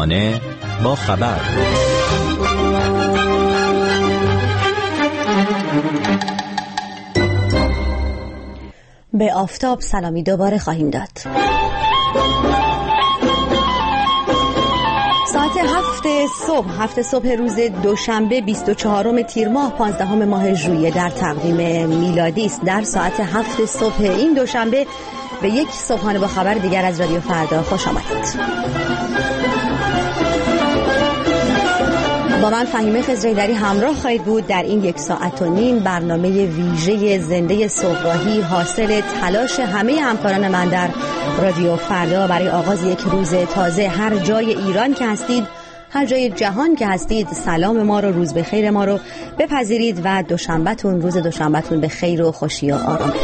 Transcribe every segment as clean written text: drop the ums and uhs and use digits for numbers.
صبحانه با خبر. به آفتاب سلامی دوباره خواهیم داد. ساعت 7 صبح روز دوشنبه 24 تیر ماه 15 ماه ژوئیه در تقویم میلادی است. در ساعت 7 صبح این دوشنبه به یک صبحانه با خبر دیگر از رادیو فردا خوش آمدید. با من فهیمه خضری‌دری همراه خواهید بود در این 1.5 ساعت برنامه ویژه زنده صبحگاهی حاصل تلاش همه همکاران من در رادیو فردا برای آغاز یک روز تازه. هر جای ایران که هستید، هر جای جهان که هستید، سلام ما رو، روز بخیر ما رو بپذیرید و روز دوشنبهتون به خیر و خوشی و آرامش.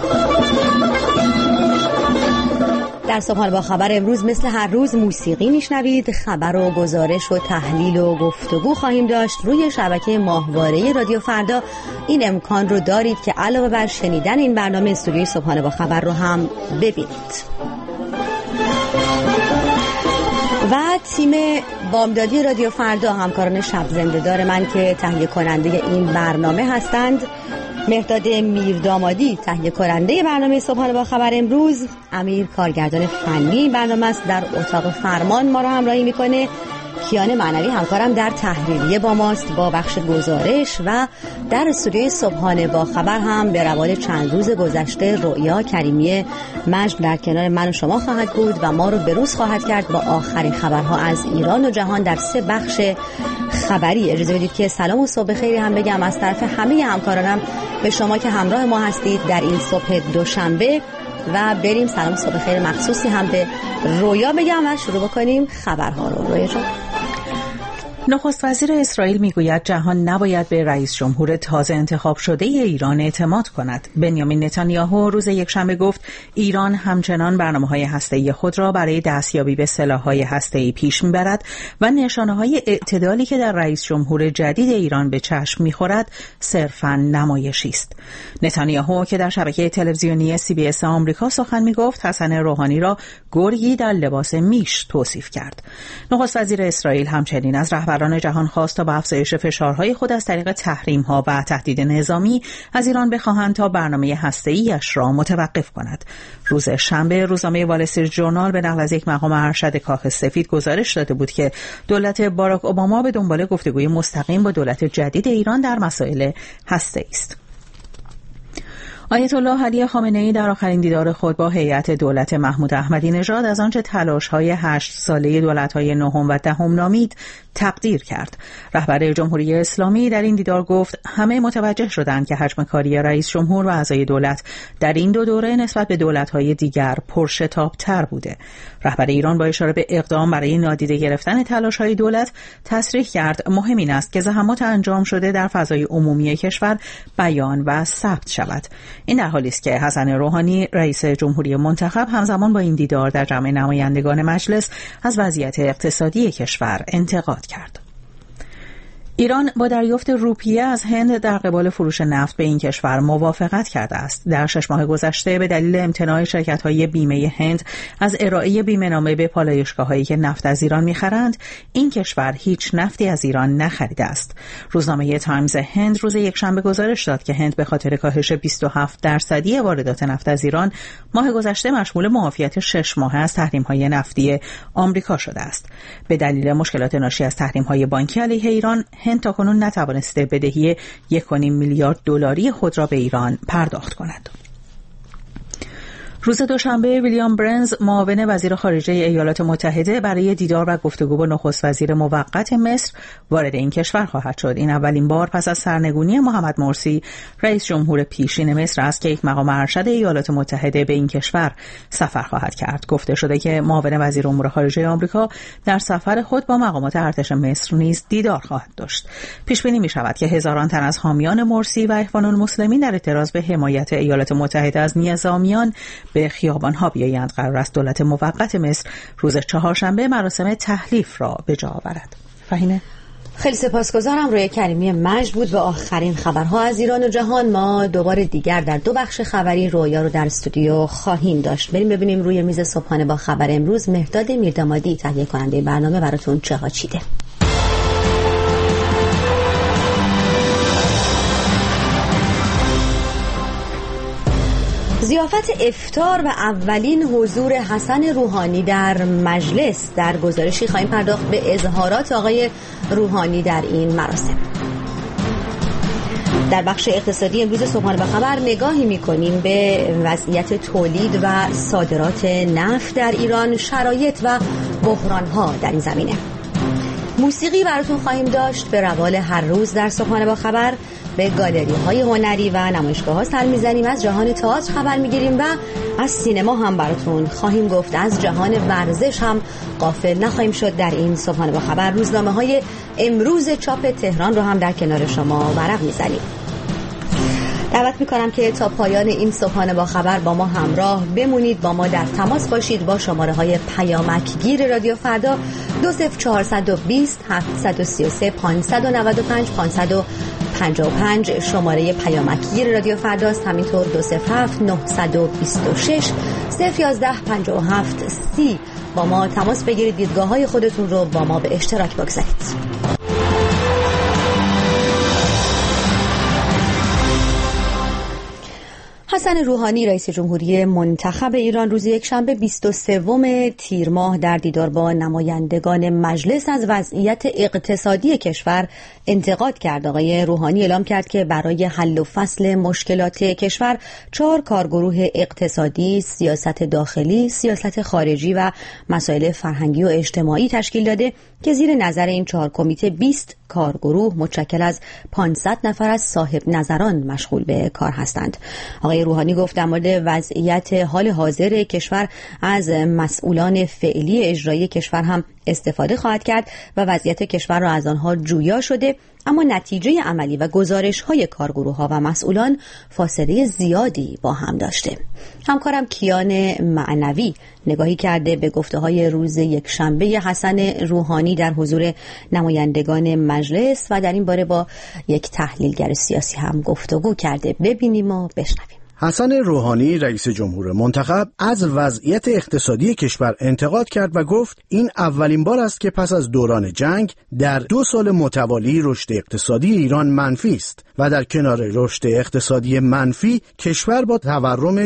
در صبحانه با خبر امروز مثل هر روز موسیقی میشنوید، خبر و گزارش و تحلیل و گفتگو خواهیم داشت. روی شبکه ماهواره رادیو فردا این امکان رو دارید که علاوه بر شنیدن این برنامه استودیوی صبحانه با خبر رو هم ببینید. و تیم بامدادی رادیو فردا، همکاران شب زنده‌دار من که تهیه کننده این برنامه هستند: مهرداد میردامادی تهیه کننده برنامه صبحانه با خبر امروز، امیر کارگردان فنی این برنامه است، در اتاق فرمان ما را همراهی میکنه، کیان معنوی همکارم در تحریریه با ماست با بخش گزارش، و در استودیوی صبحانه با خبر هم به روال چند روز گذشته رؤیا کریمی مجد در کنار من و شما خواهد بود و ما رو بروز خواهد کرد با آخرین خبرها از ایران و جهان در 3 بخش خبری. اجازه بدید که سلام و صبح خیری هم بگم از طرف همه همکارانم به شما که همراه ما هستید در این صبح دوشنبه، و بریم سلام صبح خیر مخصوصی هم به رویا بگم و شروع بکنیم خبرها رو. رویا جان. نخست وزیر اسرائیل میگوید جهان نباید به رئیس جمهور تازه انتخاب شده ایران اعتماد کند. بنیامین نتانیاهو روز یکشنبه گفت ایران همچنان برنامه‌های هسته‌ای خود را برای دستیابی به سلاح‌های هسته‌ای پیش می‌برد و نشانه‌های اعتدالی که در رئیس جمهور جدید ایران به چشم می‌خورد صرفاً نمایشی است. نتانیاهو که در شبکه تلویزیونی CBS آمریکا سخن می‌گفت، حسن روحانی را گرگی در لباس میش توصیف کرد. نخست وزیر اسرائیل همچنین از رهبران جهان خواست تا با افزایش فشارهای خود از طریق تحریم‌ها و تهدید نظامی از ایران بخواهند تا برنامه هسته‌ای‌اش را متوقف کند. روز شنبه روزنامه وال استریت ژورنال به نقل از یک مقام ارشد کاخ سفید گزارش داده بود که دولت باراک اوباما به دنبال گفتگوی مستقیم با دولت جدید ایران در مسائل هسته‌ای است. آیت الله علی خامنه‌ای در آخرین دیدار خود با هیئت دولت محمود احمدی نژاد از آنچه تلاش‌های 8 ساله دولت‌های نهم و دهم نامید تقدیر کرد. رهبر جمهوری اسلامی در این دیدار گفت همه متوجه شدند که حجم کاری رئیس جمهور و اعضای دولت در این 2 دوره نسبت به دولت‌های دیگر پرشتاب‌تر بوده. رهبر ایران با اشاره به اقدام برای نادیده گرفتن تلاش‌های دولت تصریح کرد مهم این است که زحمات انجام شده در فضای عمومی کشور بیان و ثبت شود. این در حالی است که حسن روحانی رئیس جمهوری منتخب همزمان با این دیدار در جمع نمایندگان مجلس از وضعیت اقتصادی کشور انتقاد کرد. ایران با دریافت روپیه از هند در قبال فروش نفت به این کشور موافقت کرده است. در 6 ماه گذشته به دلیل امتناع شرکت‌های بیمه هند از ارائه بیمه‌نامه به پالایشگاه‌هایی که نفت از ایران می‌خرند، این کشور هیچ نفتی از ایران نخریده است. روزنامه تایمز هند روز یکشنبه گزارش داد که هند به خاطر کاهش 27% واردات نفت از ایران ماه گذشته مشمول معافیت 6 ماهه از تحریم‌های نفتی آمریکا شده است. به دلیل مشکلات ناشی از تحریم‌های بانکی علیه ایران، هند تاکنون نتوانسته بدهی 1.5 میلیارد دلاری خود را به ایران پرداخت کند. روز دوشنبه ویلیام برنز معاون وزیر خارجه ایالات متحده برای دیدار و گفتگو با نخست وزیر موقت مصر وارد این کشور خواهد شد. این اولین بار پس از سرنگونی محمد مرسی رئیس جمهور پیشین مصر است که یک مقام ارشد ایالات متحده به این کشور سفر خواهد کرد. گفته شده که معاون وزیر امور خارجه آمریکا در سفر خود با مقامات ارتش مصر نیز دیدار خواهد داشت. پیش بینی می شود که هزاران تن از حامیان مرسی و اخوان المسلمین در اعتراض به حمایت ایالات متحده از نظامیان به خیابان‌ها بیایند. قرار است دولت موقت مصر روز چهارشنبه مراسم تحلیف را به جا آورد. فهیمه؟ خیلی سپاسگزارم. روی کریمی مجد بود به آخرین خبرها از ایران و جهان. ما دوباره دیگر در 2 بخش خبری رویا رو در استودیو خواهیم داشت. بریم ببینیم روی میز صبحانه با خبر امروز مهرداد میردامادی تهیه کننده برنامه براتون چه ها چیده. ضیافت افطار و اولین حضور حسن روحانی در مجلس. در گزارشی خواهیم پرداخت به اظهارات آقای روحانی در این مراسم. در بخش اقتصادی امروز صبحانه با خبر نگاهی می‌کنیم به وضعیت تولید و صادرات نفت در ایران، شرایط و بحران‌ها در این زمینه. موسیقی براتون خواهیم داشت. به روال هر روز در صبحانه با خبر به گالری‌های هنری و نمایشگاه‌ها سر می‌زنیم، از جهان تئاتر خبر می‌گیریم و از سینما هم براتون خواهیم گفت. از جهان ورزش هم غافل نخواهیم شد در این صبحانه با خبر. روزنامه‌های امروز چاپ تهران رو هم در کنار شما ورق می‌زنیم. دعوت می‌کنم که تا پایان این صبحانه با خبر با ما همراه بمونید، با ما در تماس باشید با شماره‌های پیامکگیر رادیو فردا 20420 733 595 555 شماره پیامکگیر رادیو فردا است. همینطور 207 926 011 57 30 با ما تماس بگیرید، دیدگاه‌های خودتون رو با ما به اشتراک بگذارید. حسن روحانی رئیس جمهوری منتخب ایران روز یکشنبه 23 تیر ماه در دیدار با نمایندگان مجلس از وضعیت اقتصادی کشور انتقاد کرد. آقای روحانی اعلام کرد که برای حل و فصل مشکلات کشور 4 کارگروه اقتصادی، سیاست داخلی، سیاست خارجی و مسائل فرهنگی و اجتماعی تشکیل داده که زیر نظر این 4 کمیته 20 کارگروه متشکل از 500 نفر از صاحب نظران مشغول به کار هستند. آقای روحانی گفت در مورد وضعیت حال حاضر کشور از مسئولان فعلی اجرایی کشور هم استفاده خواهد کرد و وضعیت کشور را از آنها جویا شده، اما نتیجه عملی و گزارش‌های کارگروه‌ها و مسئولان فاصله زیادی با هم داشته. همکارم کیان معنوی نگاهی کرده به گفته‌های روز یکشنبه حسن روحانی در حضور نمایندگان مجلس و در این باره با یک تحلیلگر سیاسی هم گفتگو کرده. ببینیم و بشنویم. حسن روحانی رئیس جمهور منتخب از وضعیت اقتصادی کشور انتقاد کرد و گفت این اولین بار است که پس از دوران جنگ در 2 سال متوالی رشد اقتصادی ایران منفی است و در کنار رشد اقتصادی منفی کشور با تورم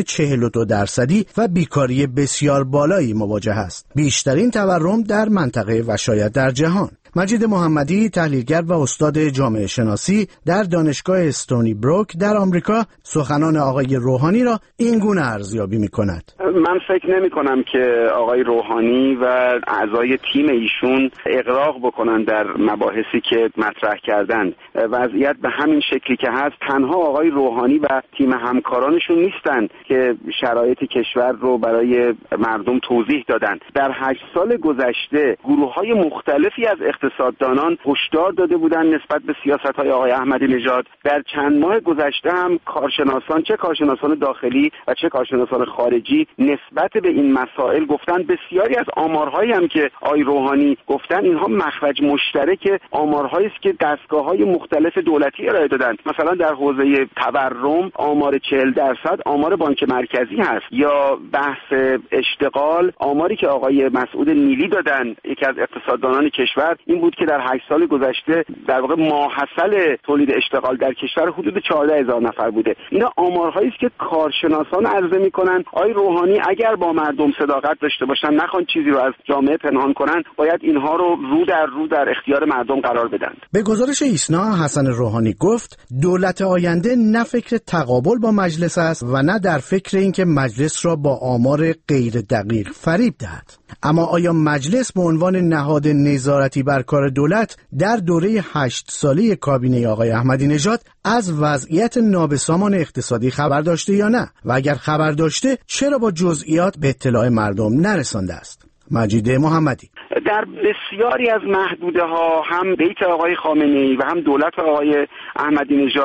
42% و بیکاری بسیار بالایی مواجه است، بیشترین تورم در منطقه و شاید در جهان. مجید محمدی تحلیلگر و استاد جامعه شناسی در دانشگاه استونی بروک در آمریکا سخنان آقای روحانی را این گونه ارزیابی می‌کند. من فکر نمی‌کنم که آقای روحانی و اعضای تیم ایشون اغراق بکنن در مباحثی که مطرح کردند. وضعیت به همین شکلی که هست، تنها آقای روحانی و تیم همکارانشون نیستند که شرایط کشور رو برای مردم توضیح دادند. در 8 سال گذشته گروه‌های مختلفی از اقتصاددانان هشدار داده بودند نسبت به سیاست‌های آقای احمدی نژاد. در چند ماه گذشته هم کارشناسان، چه کارشناسان داخلی و چه کارشناسان خارجی، نسبت به این مسائل گفتن. بسیاری از آمارهایی هم که آقای روحانی گفتن اینها مخرج مشترک آمارهایی است که دستگاه‌های مختلف دولتی ارائه دادند. مثلا در حوزه تورم آمار 40% آمار بانک مرکزی هست، یا بحث اشتغال آماری که آقای مسعود نیلی دادن، یکی از اقتصاددانان کشور، این بود که در 8 سال گذشته در واقع ماحصل تولید اشتغال در کشور حدود 14,000 نفر بوده. اینا آمارهایی است که کارشناسان عرضه می‌کنند. آقای روحانی اگر با مردم صداقت داشته باشن، نخوان چیزی رو از جامعه پنهان کنن، باید اینها رو رو در اختیار مردم قرار بدن. به گزارش ایسنا حسن روحانی گفت دولت آینده نه فکر تقابل با مجلس است و نه در فکر اینکه مجلس را با آمار غیر دقیق فریب دهد. اما آیا مجلس به عنوان نهاد نظارتی بر کار دولت در دوره 8 ساله کابینه آقای احمدی نژاد از وضعیت نابسامان اقتصادی خبر داشته یا نه؟ و اگر خبر داشته چرا با جزئیات به اطلاع مردم نرسانده است؟ مجید محمدی: در بسیاری از محدوده ها هم بیت آقای خامنه‌ای و هم دولت آقای احمدی نژاد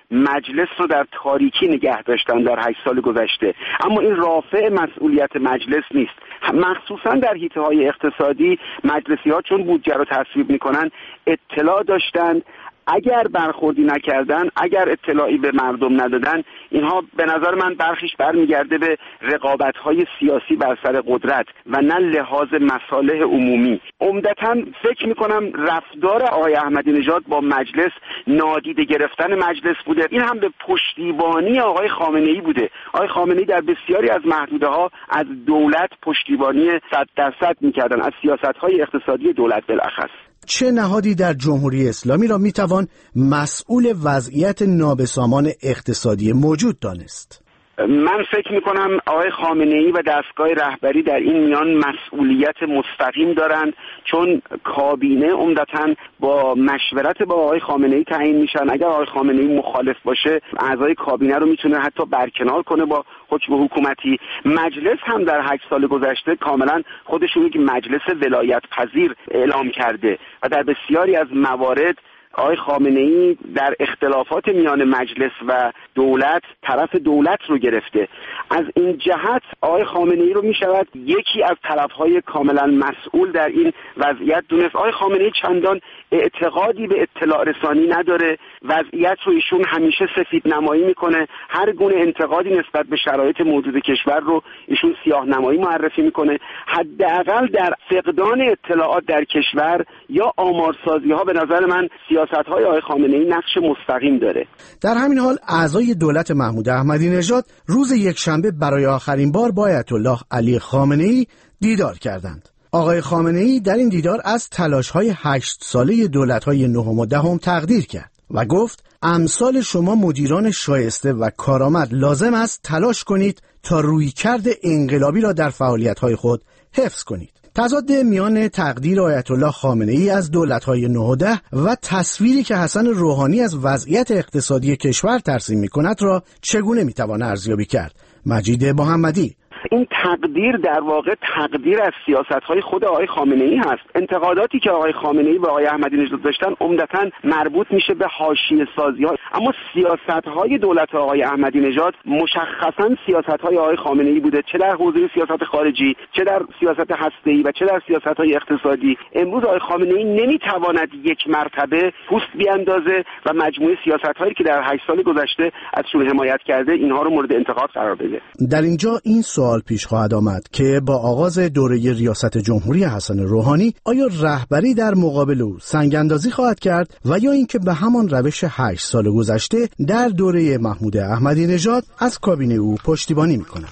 مجلس رو در تاریکی نگه داشتن در 8 سال گذشته، اما این رافع مسئولیت مجلس نیست. مخصوصا در حیطه‌های اقتصادی مجلسی‌ها چون بودجه رو تصویب می‌کنن اطلاع داشتند، اگر برخوردی نکردن، اگر اطلاعی به مردم ندادن، اینها به نظر من برخیش برمیگرده به رقابت‌های سیاسی بر سر قدرت و نه لحاظ مصالح عمومی. عمدتاً فکر می‌کنم رفتار آقای احمدی نژاد با مجلس نادیده گرفتن مجلس بوده. این هم به پشتیبانی آقای خامنه‌ای بوده. آقای خامنه‌ای در بسیاری از محدوده‌ها از دولت پشتیبانی 100% می‌کردن، از سیاست‌های اقتصادی دولت بالاخص. چه نهادی در جمهوری اسلامی را میتوان مسئول وضعیت نابسامان اقتصادی موجود دانست؟ من فکر میکنم آقای خامنه‌ای و دستگاه رهبری در این میان مسئولیت مستقیم دارند، چون کابینه عمدتاً با مشورت با آقای خامنه‌ای تعیین میشن. اگر آقای خامنه‌ای مخالف باشه اعضای کابینه رو میتونه حتی برکنار کنه با حکم حکومتی. مجلس هم در 8 سال گذشته کاملا خودش رو یک مجلس ولایت پذیر اعلام کرده و در بسیاری از موارد آقای خامنه‌ای در اختلافات میان مجلس و دولت طرف دولت رو گرفته. از این جهت آقای خامنه‌ای رو میشود یکی از طرفهای کاملا مسئول در این وضعیت دونست. آقای خامنه‌ای چندان اعتقادی به اطلاع رسانی نداره، وضعیت رو ایشون همیشه سفید نمایی میکنه، هر گونه انتقادی نسبت به شرایط موجود کشور رو ایشون سیاه نمایی معرفی میکنه. حداقل در فقدان اطلاعات در کشور یا آمارسازی ها به نظر من سیاست‌های آقای خامنه‌ای نقش مستقیم داره. در همین حال اعضای دولت محمود احمدی نژاد روز یکشنبه برای آخرین بار با آیت الله علی خامنه‌ای دیدار کردند. آقای خامنه‌ای در این دیدار از تلاش‌های 8 ساله دولت‌های نهم و دهم تقدیر کرد و گفت امثال شما مدیران شایسته و کارآمد لازم است تلاش کنید تا رویکرد انقلابی را در فعالیت‌های خود حفظ کنید. تضاد میان تقدیر آیت الله خامنه‌ای از دولت‌های 9 و 10 و تصویری که حسن روحانی از وضعیت اقتصادی کشور ترسیم می‌کند را چگونه می‌توان ارزیابی کرد؟ مجید محمدی: این تقدیر در واقع تقدیر از سیاست‌های خود آقای خامنه‌ای هست. انتقاداتی که آقای خامنه‌ای به آقای احمدی نژاد داشتن عمدتاً مربوط میشه به حاشیه‌سازی‌ها، اما سیاست‌های دولت آقای احمدی نژاد مشخصاً سیاست‌های آقای خامنه‌ای بوده، چه در حوزه سیاست خارجی، چه در سیاست هسته‌ای و چه در سیاست‌های اقتصادی. امروز آقای خامنه‌ای نمی‌تواند یک مرتبه پوست بیاندازه و مجموعه سیاست‌هایی که در 8 سال گذشته ازشون حمایت کرده اینها رو مورد انتقاد قرار بده. در اینجا این سوال پیش خواهد آمد که با آغاز دوره ریاست جمهوری حسن روحانی آیا رهبری در مقابل او سنگ‌اندازی خواهد کرد و یا اینکه به همان روش 8 سال گذشته در دوره محمود احمدی نژاد از کابینه او پشتیبانی می‌کند؟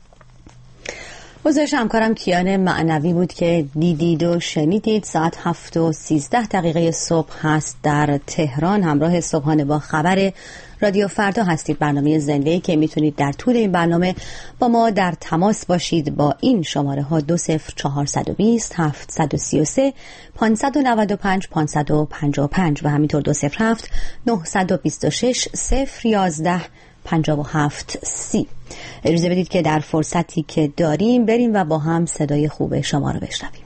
گزارش همکارم کیان معنوی بود که دیدید و شنیدید. ساعت 7:13 صبح هست در تهران. همراه صبحانه با خبر رادیو فردا هستید، برنامه زنده‌ای که میتونید در طول این برنامه با ما در تماس باشید با این شماره ها 20420 733 595 555 و همینطور 207 926 011 5730. اجازه بدید که در فرصتی که داریم بریم و با هم صدای خوب شما رو بشنویم.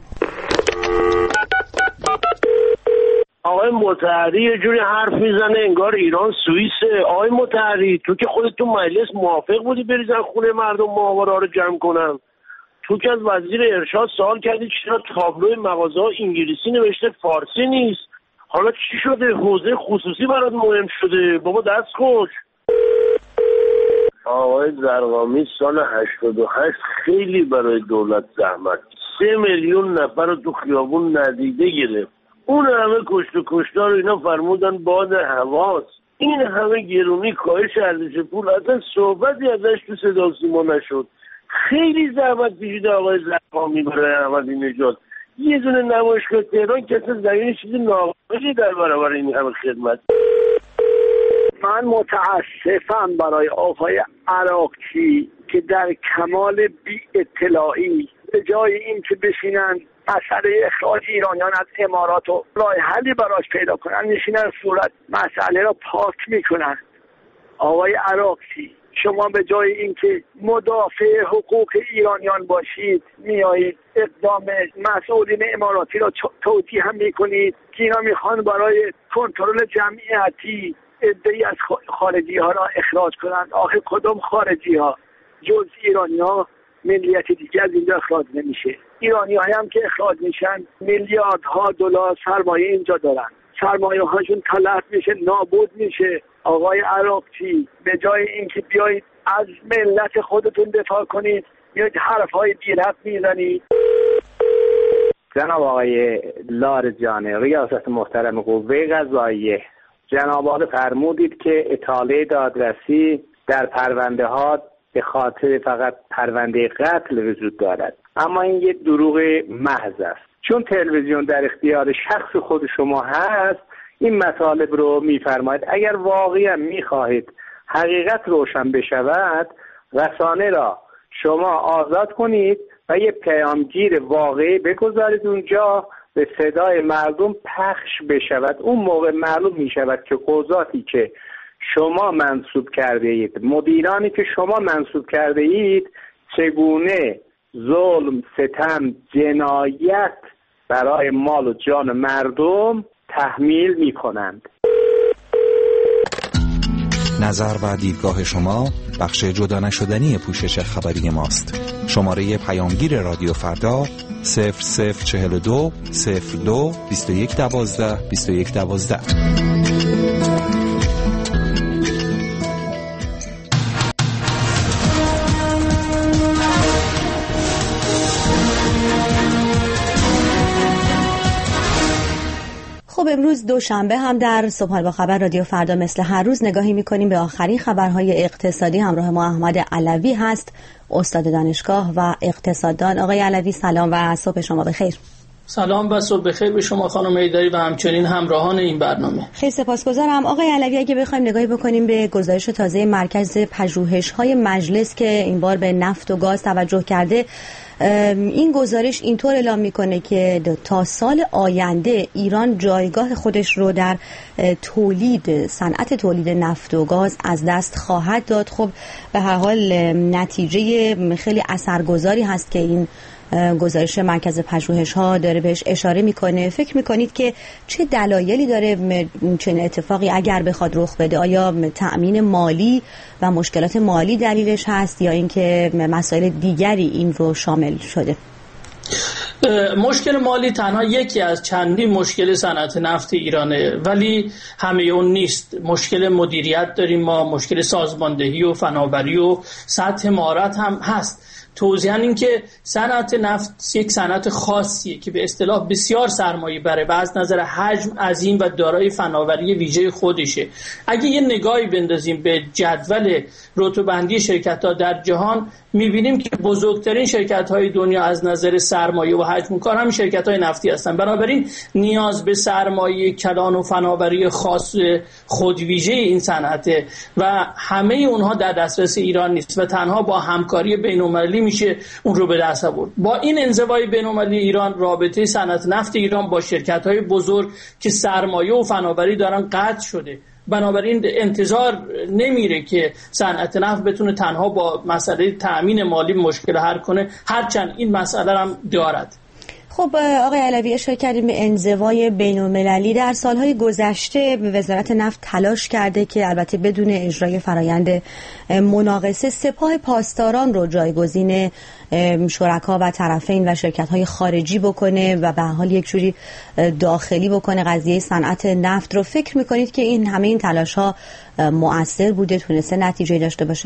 آقای مطهری یه جوری حرف میزنه انگار ایران سوئیسه. آقای مطهری تو که خودت تو مجلس موافق بودی بریزن خونه مردم ماهواره رو جمع کنن، تو که از وزیر ارشاد سوال کردی چرا تابلوی مغازه‌ها انگلیسی نوشته فارسی نیست، حالا چی شده؟ حوزه خصوصی برات مهم شده؟ بابا دست خوش. آقای زرقامی سال 88 خیلی برای دولت زحمت، 3 میلیون نفر رو تو خیابون ندیده گرفت، اون همه کشت و کشتار رو اینا فرمودن باد هواست، این همه گرونی کاهش ارزش پول اصلا صحبتی ازش تو صدا و سیما نشد. خیلی زحمت کشیده آقای زرقامی برای احمدی نژاد. یه دونه نمایشگاه تهران کسی زمین چیزی ناقصی در برابر این همه خدمت. من متاسفم برای آقای عراقچی که در کمال بی اطلاعی به جای این که بشینن مسئله اخراج ایرانیان از امارات و راه حلی براش پیدا کنن میشینن صورت مسئله را پاک میکنن. آقای عراقچی شما به جای اینکه مدافع حقوق ایرانیان باشید میایید اقدام مسئولین اماراتی را توجیه هم میکنید که اینا میخوان برای کنترل جمعیتی عده‌ای از خارجی ها را اخراج کنند. آخه کدام خارجی ها؟ جز ایرانی ها ملیت دیگه از اینجا اخراج نمیشه. ایرانی هایی هم که اخراج میشن میلیاردها دلار سرمایه اینجا دارن، سرمایه هاشون تلف میشه، نابود میشه. آقای عراقچی، به جای اینکه بیایید از ملت خودتون دفاع کنید، میایید حرفهای بی‌ربط میزنید. جناب آقای لاریجانی، ریاست محترم قوه قضاییه، جناب عالی فرمودید که اطاله دادرسی در پرونده ها به خاطر فقط پرونده قتل وجود دارد، اما این یک دروغ محض است. چون تلویزیون در اختیار شخص خود شما هست، این مطالب رو میفرمایید. اگر واقعا میخواهید حقیقت روشن بشود، رسانه را شما آزاد کنید و یه پیامگیر واقعی بگذارید اونجا، به صدای مردم پخش بشود. اون موقع معلوم می شود که قضاتی که شما منصوب کرده اید، مدیرانی که شما منصوب کرده اید، چگونه ظلم، ستم، جنایت برای مال و جان مردم تحمیل می کنند. نظر و دیدگاه شما بخش جدا نشدنی پوشش خبری ماست. شماره پیامگیر رادیو فردا 0042 02 21 12 21 12. خب امروز دوشنبه هم در صبح با خبر رادیو فردا مثل هر روز نگاهی می‌کنیم به آخرین خبرهای اقتصادی. همراه ما احمد علوی هست، استاد دانشگاه و اقتصاددان. آقای علوی سلام و صبح شما بخیر. سلام و صبح بخیر به شما خانم ایدری و همچنین همراهان این برنامه. خیلی سپاسگزارم. آقای علوی، اگه بخوایم نگاهی بکنیم به گزارش تازه مرکز پژوهش‌های مجلس که این بار به نفت و گاز توجه کرده، این گزارش اینطور اعلام میکنه که تا سال آینده ایران جایگاه خودش رو در صنعت تولید نفت و گاز از دست خواهد داد. خب به هر حال نتیجه خیلی اثرگذاری هست که این گزارش مرکز پژوهش‌ها داره بهش اشاره میکنه. فکر میکنید که چه دلایلی داره چنین اتفاقی اگر بخواد رخ بده؟ آیا تأمین مالی و مشکلات مالی دلیلش هست یا اینکه مسائل دیگری این رو شامل شده؟ مشکل مالی تنها یکی از چندین مشکل صنعت نفت ایرانه، ولی همه اون نیست. مشکل مدیریت داریم ما، مشکل سازماندهی و فناوری و سطح مهارت هم هست. توضیحاً این که صنعت نفت یک صنعت خاصیه که به اصطلاح بسیار سرمایه بره و از نظر حجم عظیم و دارای فناوری ویژه خودشه. اگه یه نگاهی بندازیم به جدول رتبه‌بندی شرکت‌ها در جهان، می‌بینیم که بزرگترین شرکت‌های دنیا از نظر سرمایه و حجم کار هم شرکت‌های نفتی هستند. بنابراین نیاز به سرمایه کلان و فناوری خاص خودویژه این صنعته و همه اونها در دسترس ایران نیست و تنها با همکاری بین‌المللی میشه اون رو به دست آورد. با این انزوای بین‌المللی ایران، رابطه صنعت نفت ایران با شرکت‌های بزرگ که سرمایه و فناوری دارن قطع شده. بنابراین انتظار نمیره که صنعت نفت بتونه تنها با مسئله تأمین مالی مشکل حل کنه، هرچند این مسئله هم دارد. خب آقای علوی، اشاره کردیم به انزوای بین‌المللی. در سالهای گذشته وزارت نفت تلاش کرده که البته بدون اجرای فرایند مناقصه سپاه پاسداران رو جایگزین شرکا و طرفین و شرکت‌های خارجی بکنه و به حال یک جوری داخلی بکنه قضیه صنعت نفت رو. فکر می‌کنید که همه این تلاش‌ها مؤثر بوده، تونسته نتیجه داشته باشه؟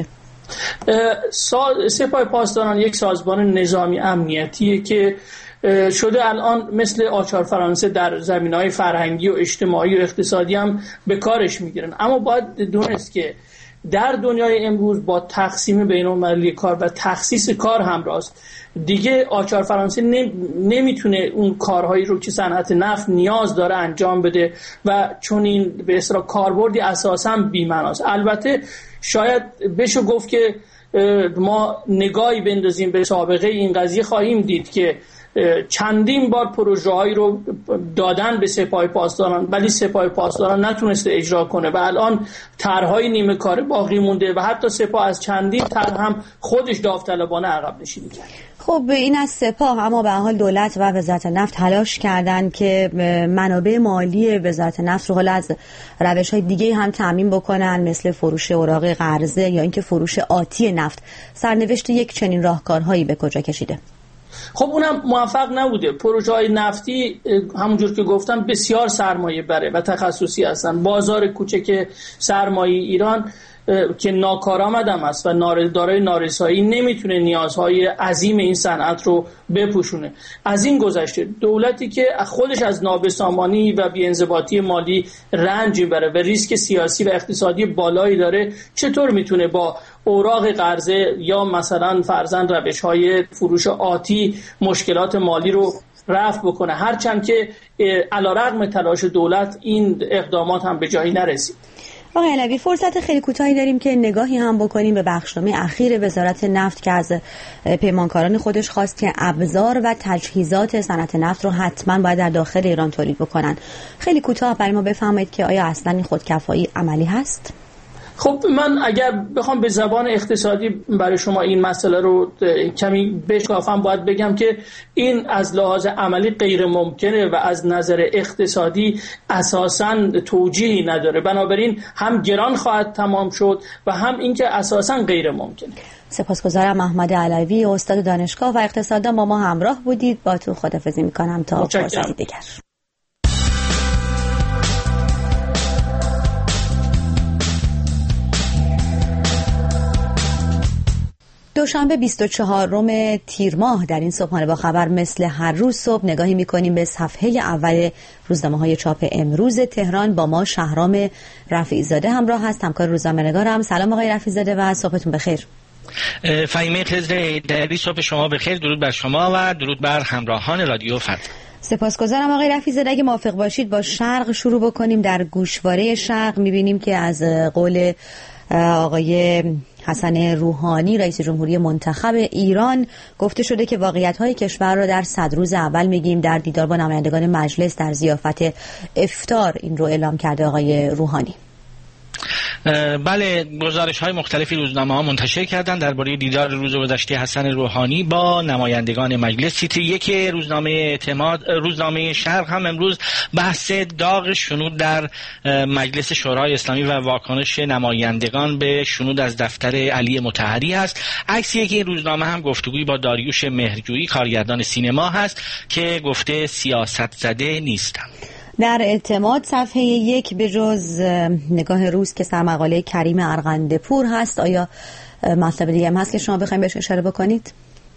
سپاه پاسداران یک سازمان نظامی امنیتیه که شده الان مثل آچار فرانسه در زمینه‌های فرهنگی و اجتماعی و اقتصادی هم به کارش میگیرن. اما باید دونست که در دنیای امروز با تقسیم بین‌المللی کار و تخصیص کار همراست. دیگه آچار فرانسه نمیتونه اون کارهایی رو که صنعت نفت نیاز داره انجام بده و چون این به اصطلاح کاربردی اساساً بی‌معناست. البته شاید بشه گفت که ما نگاهی بندازیم به سابقه این قضیه خواهیم دید که چندین بار پروژه‌هایی رو دادن به سپاه پاسداران ولی سپاه پاسداران نتونسته اجرا کنه و الان طرح‌های نیمه کاره باقی مونده و حتی سپاه از چندین طرح هم خودش داوطلبانه عقب نشینی کرد. خب این از سپاه، اما به حال دولت و وزارت نفت تلاش کردن که منابع مالی وزارت نفت رو حالا از روش‌های دیگه هم تامین بکنن، مثل فروش اوراق قرضه یا اینکه فروش آتی نفت. سرنوشت یک چنین راهکارهایی به کجا کشیده؟ خب اونم موفق نبوده. پروژه‌های نفتی همونجور که گفتم بسیار سرمایه بره و تخصصی هستن. بازار کوچک سرمایه ایران که ناکارآمد هم است و دارای نارسایی نمیتونه نیازهای عظیم این صنعت رو بپوشونه. از این گذشته دولتی که خودش از نابسامانی و بی‌انضباطی مالی رنج میبره و ریسک سیاسی و اقتصادی بالایی داره، چطور میتونه با اوراق قرضه یا مثلا فرضاً روش‌های فروش آتی مشکلات مالی رو رفع بکنه، هرچند که علیرغم تلاش دولت این اقدامات هم به جایی نرسید. آقای علوی، فرصت خیلی کوتاهی داریم که نگاهی هم بکنیم به بخشنامه اخیر وزارت نفت که از پیمانکاران خودش خواست که ابزار و تجهیزات صنعت نفت رو حتما باید در داخل ایران تولید بکنن. خیلی کوتاه برای ما بفرمایید که آیا اصلا این خودکفایی عملی هست؟ خب من اگر بخوام به زبان اقتصادی برای شما این مسئله رو کمی بشکافم، باید بگم که این از لحاظ عملی غیر ممکنه و از نظر اقتصادی اساساً توجیهی نداره. بنابراین هم گران خواهد تمام شد و هم اینکه اساساً غیر ممکنه. سپاسگزارم. احمد علوی، استاد دانشگاه و اقتصاددان، با ما همراه بودید. با تو خداحافظی میکنم تا فرصتی دیگر. دوشنبه 24 تیر ماه در این صبحانه با خبر مثل هر روز صبح نگاهی می‌کنیم به صفحه اول روزنامه‌های چاپ امروز تهران. با ما شهرام رفیع‌زاده همراه هست، همکار روزنامه‌نگارم. سلام آقای رفیع‌زاده و صبحتون بخیر. فهیمه خضر دری، صبح شما بخیر. درود بر شما و درود بر همراهان رادیو فردا. سپاسگزارم آقای رفیع‌زاده. اگه موافق باشید با شرق شروع بکنیم. در گوشواره شرق می‌بینیم که از قول آقای حسن روحانی رئیس جمهوری منتخب ایران گفته شده که واقعیت‌های کشور را در 100 روز اول میگیم در دیدار با نمایندگان مجلس در ضیافت افطار. این رو اعلام کرده آقای روحانی. بله، گزارش‌های مختلفی روزنامه‌ها منتشر کردند درباره دیدار روز گذشته حسن روحانی با نمایندگان مجلس. تیتر یک روزنامه اعتماد، روزنامه شرق هم امروز بحث داغ شنود در مجلس شورای اسلامی و واکنش نمایندگان به شنود از دفتر علی مطهری است. عکسی که این روزنامه هم گفتگویی با داریوش مهرجویی کارگردان سینما هست که گفته سیاست زده نیستم. در اعتماد صفحه 1 به جز نگاه روز که سرمقاله کریم ارغندپور هست، آیا مطلب دیگه هم هست که شما بخواید بهش اشاره بکنید؟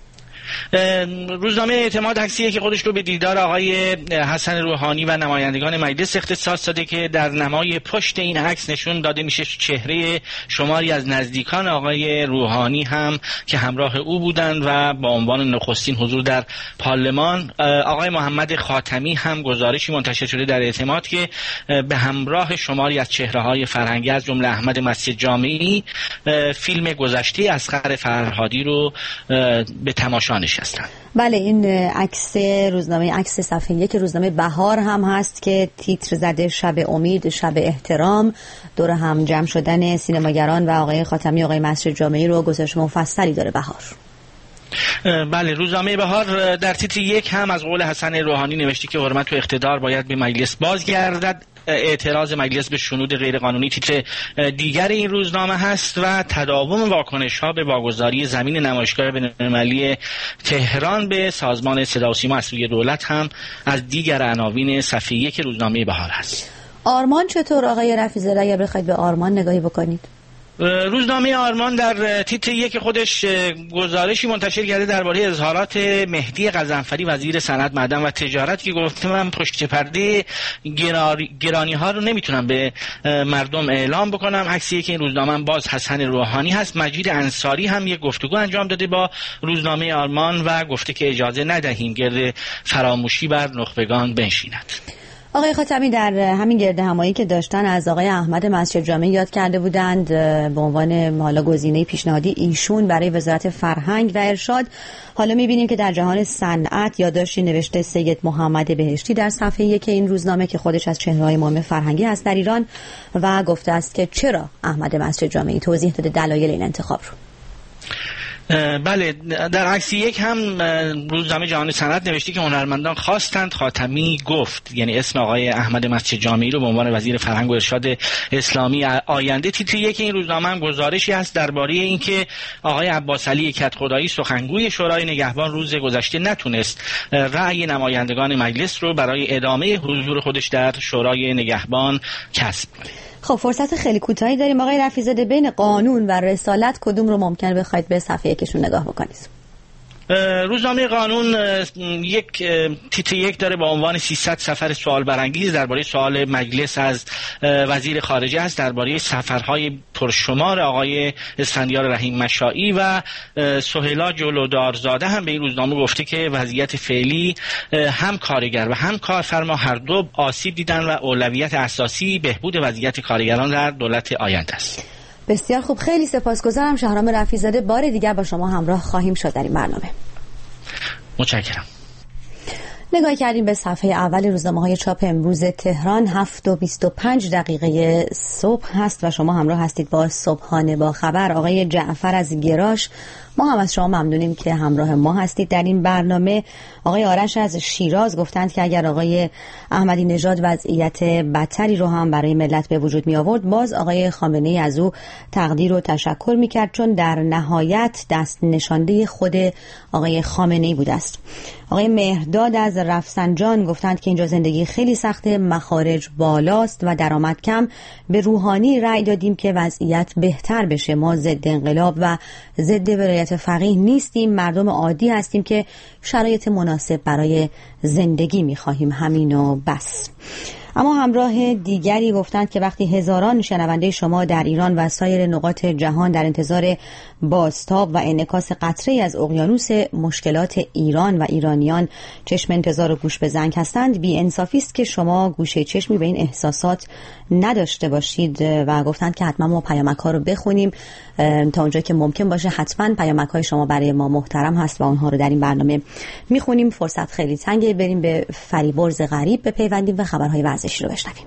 روزنامه اعتماد عکسیه که خودش رو به دیدار آقای حسن روحانی و نمایندگان مجلس اختصاص داده که در نمای پشت این عکس نشون داده میشه چهره شماری از نزدیکان آقای روحانی هم که همراه او بودند و با عنوان نخستین حضور در پارلمان. آقای محمد خاتمی هم گزارشی منتشر شده در اعتماد که به همراه شماری از چهره‌های فرهنگی از جمله احمد مسجد جامعی فیلم گذشته اصغر فرهادی رو به تماشا نشستن. بله، این عکس روزنامه، عکس صفحه 1 روزنامه بهار هم هست که تیتر زده شب امید، شب احترام. دور هم جمع شدن سینماگران و آقای خاتمی، آقای مسجد جامعی رو گزارش مفصلی داره بهار. بله، روزنامه بهار در تیتر 1 هم از قول حسن روحانی نوشته که حرمت و اقتدار باید به مجلس بازگردد. اعتراض مجلس به شنود غیرقانونی تیتر دیگر این روزنامه هست و تداوم واکنش‌ها به واگذاری زمین نمایشگاه بین‌المللی تهران به سازمان صدا و سیما از سوی دولت هم از دیگر عناوین صفحه 1 روزنامه بهار هست. آرمان چطور آقای رفیع‌زاده؟ اگر بخواید به آرمان نگاهی بکنید. روزنامه آرمان در تیتر 1 خودش گزارشی منتشر کرده درباره اظهارات مهدی غضنفری وزیر صنعت، معدن و تجارت که گفته من پشت پرده گرانی ها رو نمیتونم به مردم اعلام بکنم. عکسی که این روزنامه باز حسن روحانی هست. مجید انصاری هم یک گفتگو انجام داده با روزنامه آرمان و گفته که اجازه ندهیم گرد فراموشی بر نخبگان بنشیند. آقای خاتمی در همین گرد همایی که داشتن از آقای احمد مسجد جامعی یاد کرده بودند به عنوان حالا گزینه پیشنهادی ایشون برای وزارت فرهنگ و ارشاد. حالا می‌بینیم که در جهان صنعت یادداشتی نوشته سید محمد بهشتی در صفحه 1 این روزنامه که خودش از چهره‌های مهم فرهنگی هست در ایران و گفته است که چرا احمد مسجد جامعی، توضیح داده دلایل این انتخاب رو. بله، در عکس یک هم روزنامه جهان صنعت نوشته که هنرمندان خواستند خاتمی گفت، یعنی اسم آقای احمد مسجد جامعی رو به عنوان وزیر فرهنگ و ارشاد اسلامی آینده. تیتر یک این روزنامه هم گزارشی هست درباره اینکه آقای عباس علی کدخدایی سخنگوی شورای نگهبان روز گذشته نتونست رأی نمایندگان مجلس رو برای ادامه حضور خودش در شورای نگهبان کسب کنه. خب فرصت خیلی کوتاهی داریم آقای رفیع‌زاده، بین قانون و رسالت کدوم رو ممکنه بخواید به صفحه یکشون نگاه بکنید؟ روزنامه قانون یک تیتر یک داره با عنوان 300 سفر سوال برانگیز درباره سوال مجلس از وزیر خارجه است درباره سفرهای پرشمار آقای اسفندیار رحیم مشائی و سهیلا جلودارزاده هم به این روزنامه گفته که وضعیت فعلی هم کارگر و هم کارفرما هر دو آسیب دیدن و اولویت اساسی بهبود وضعیت کارگران در دولت آینده است. بسیار خوب، خیلی سپاسگزارم. شهرام رفیع‌زاده، بار دیگر با شما همراه خواهیم شد در این برنامه. متشکرم. نگاه کردیم به صفحه اول روزنامه‌های چاپ امروز تهران. 7:25 صبح هست و شما همراه هستید با صبحانه با خبر. آقای جعفر از گراش، ما هم از شما ممنونیم که همراه ما هستید در این برنامه. آقای آرش از شیراز گفتند که اگر آقای احمدی نژاد وضعیت بدتری رو هم برای ملت به وجود می آورد، باز آقای خامنه‌ای از او تقدیر و تشکر می کرد، چون در نهایت دست نشانده خود آقای خامنه‌ای بوده است. آقای مهرداد از رفسنجان گفتند که اینجا زندگی خیلی سخته، مخارج بالاست و درآمد کم. به روحانی رأی دادیم که وضعیت بهتر بشه. ما ضد انقلاب و ضد ولایت فقیه نیستیم، مردم عادی هستیم که شرایط مناسب برای زندگی می‌خواهیم، همین و بس. اما همراه دیگری گفتند که وقتی هزاران شنونده شما در ایران و سایر نقاط جهان در انتظار بازتاب و انعکاس قطره‌ای از اقیانوس مشکلات ایران و ایرانیان چشم انتظار و گوش به زنگ هستند، بی انصافی است که شما گوشه چشمی به این احساسات نداشته باشید و گفتند که حتما ما پیامک‌ها رو بخونیم تا اونجا که ممکن باشه. حتما پیامک‌های شما برای ما محترم هست و اونها رو در این برنامه میخونیم. فرصت خیلی تنگه، بریم به فریبرز غریب بپیوندیم و خبرهای ورزشی رو بشنویم.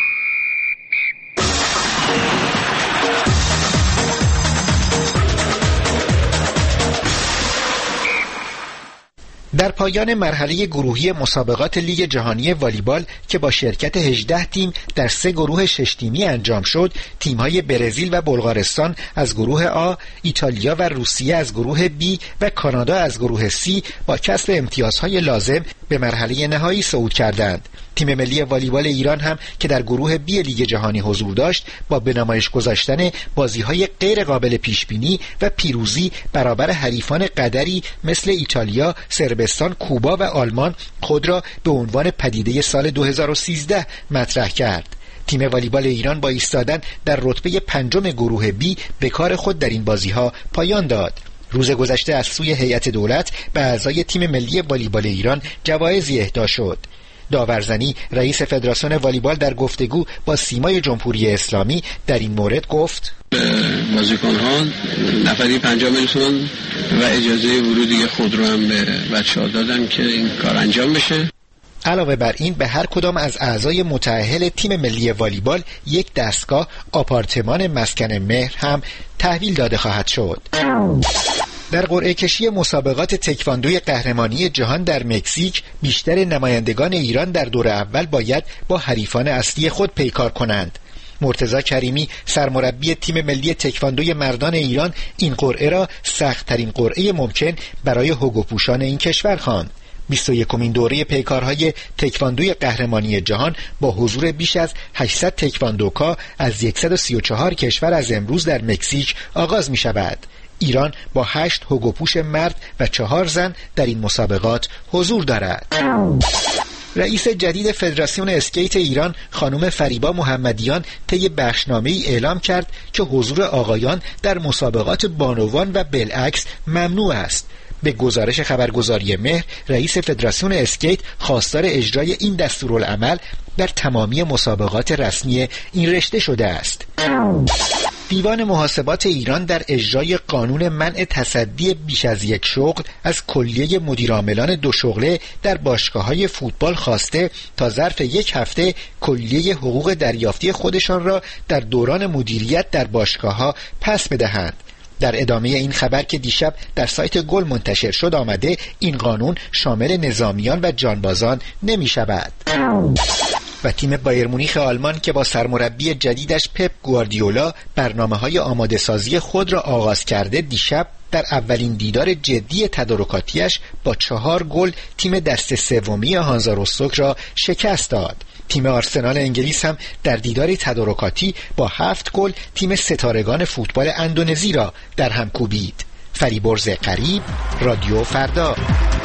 در پایان مرحله گروهی مسابقات لیگ جهانی والیبال که با شرکت 18 تیم در 3 گروه 6 تیمی انجام شد، تیم‌های برزیل و بلغارستان از گروه آ، ایتالیا و روسیه از گروه بی و کانادا از گروه سی با کسب امتیازهای لازم به مرحله نهایی صعود کردند. تیم ملی والیبال ایران هم که در گروه بی لیگ جهانی حضور داشت، با به نمایش گذاشتن بازی‌های غیر قابل پیش‌بینی و پیروزی برابر حریفان قدری مثل ایتالیا، صربستان، کوبا و آلمان خود را به عنوان پدیده سال 2013 مطرح کرد. تیم والیبال ایران با ایستادن در رتبه 5 گروه بی به کار خود در این بازی‌ها پایان داد. روز گذشته از سوی هیئت دولت به اعضای تیم ملی والیبال ایران جوایزی اهدا شد. داورزنی، رئیس فدراسیون والیبال، در گفتگو با سیمای جمهوری اسلامی در این مورد گفت: بازیکن‌ها نفری 50 میلیون تومان و اجازه ورودی خود رو هم به بچه‌ها دادن که این کار انجام بشه. علاوه بر این به هر کدام از اعضای متأهل تیم ملی والیبال یک دستگاه آپارتمان مسکن مهر هم تحویل داده خواهد شد. در قرعه کشی مسابقات تکواندوی قهرمانی جهان در مکزیک، بیشتر نمایندگان ایران در دور اول باید با حریفان اصلی خود پیکار کنند. مرتضی کریمی، سرمربی تیم ملی تکواندوی مردان ایران، این قرعه را سخت‌ترین قرعه ممکن برای هوگوپوشان این کشور خواند. 21مین دوره پیکارهای تکواندوی قهرمانی جهان با حضور بیش از 800 تکواندوکا از 134 کشور از امروز در مکزیک آغاز می شود. ایران با 8 هوگوپوش مرد و 4 زن در این مسابقات حضور دارد. رئیس جدید فدراسیون اسکیت ایران خانم فریبا محمدیان طی بخشنامه‌ای اعلام کرد که حضور آقایان در مسابقات بانوان و بالعکس ممنوع است. به گزارش خبرگزاری مهر، رئیس فدراسیون اسکیت خواستار اجرای این دستورالعمل در تمامی مسابقات رسمی این رشته شده است. دیوان محاسبات ایران در اجرای قانون منع تصدی بیش از یک شغل از کلیه مدیرعاملان دو شغله در باشگاه‌های فوتبال خواسته تا ظرف یک هفته کلیه حقوق دریافتی خودشان را در دوران مدیریت در باشگاه‌ها پس بدهند. در ادامه این خبر که دیشب در سایت گل منتشر شد آمده این قانون شامل نظامیان و جانبازان نمی شود. و تیم بایر مونیخ آلمان که با سرمربی جدیدش پپ گواردیولا برنامه‌های آماده سازی خود را آغاز کرده، دیشب در اولین دیدار جدی تدارکاتیش با 4 گل تیم دست سومی هانزا روستوک را شکست داد. تیم آرسنال انگلیس هم در دیداری تدارکاتی با 7 گل تیم ستارگان فوتبال اندونزی را در هم کوبید. فریبرز قریب، رادیو فردا.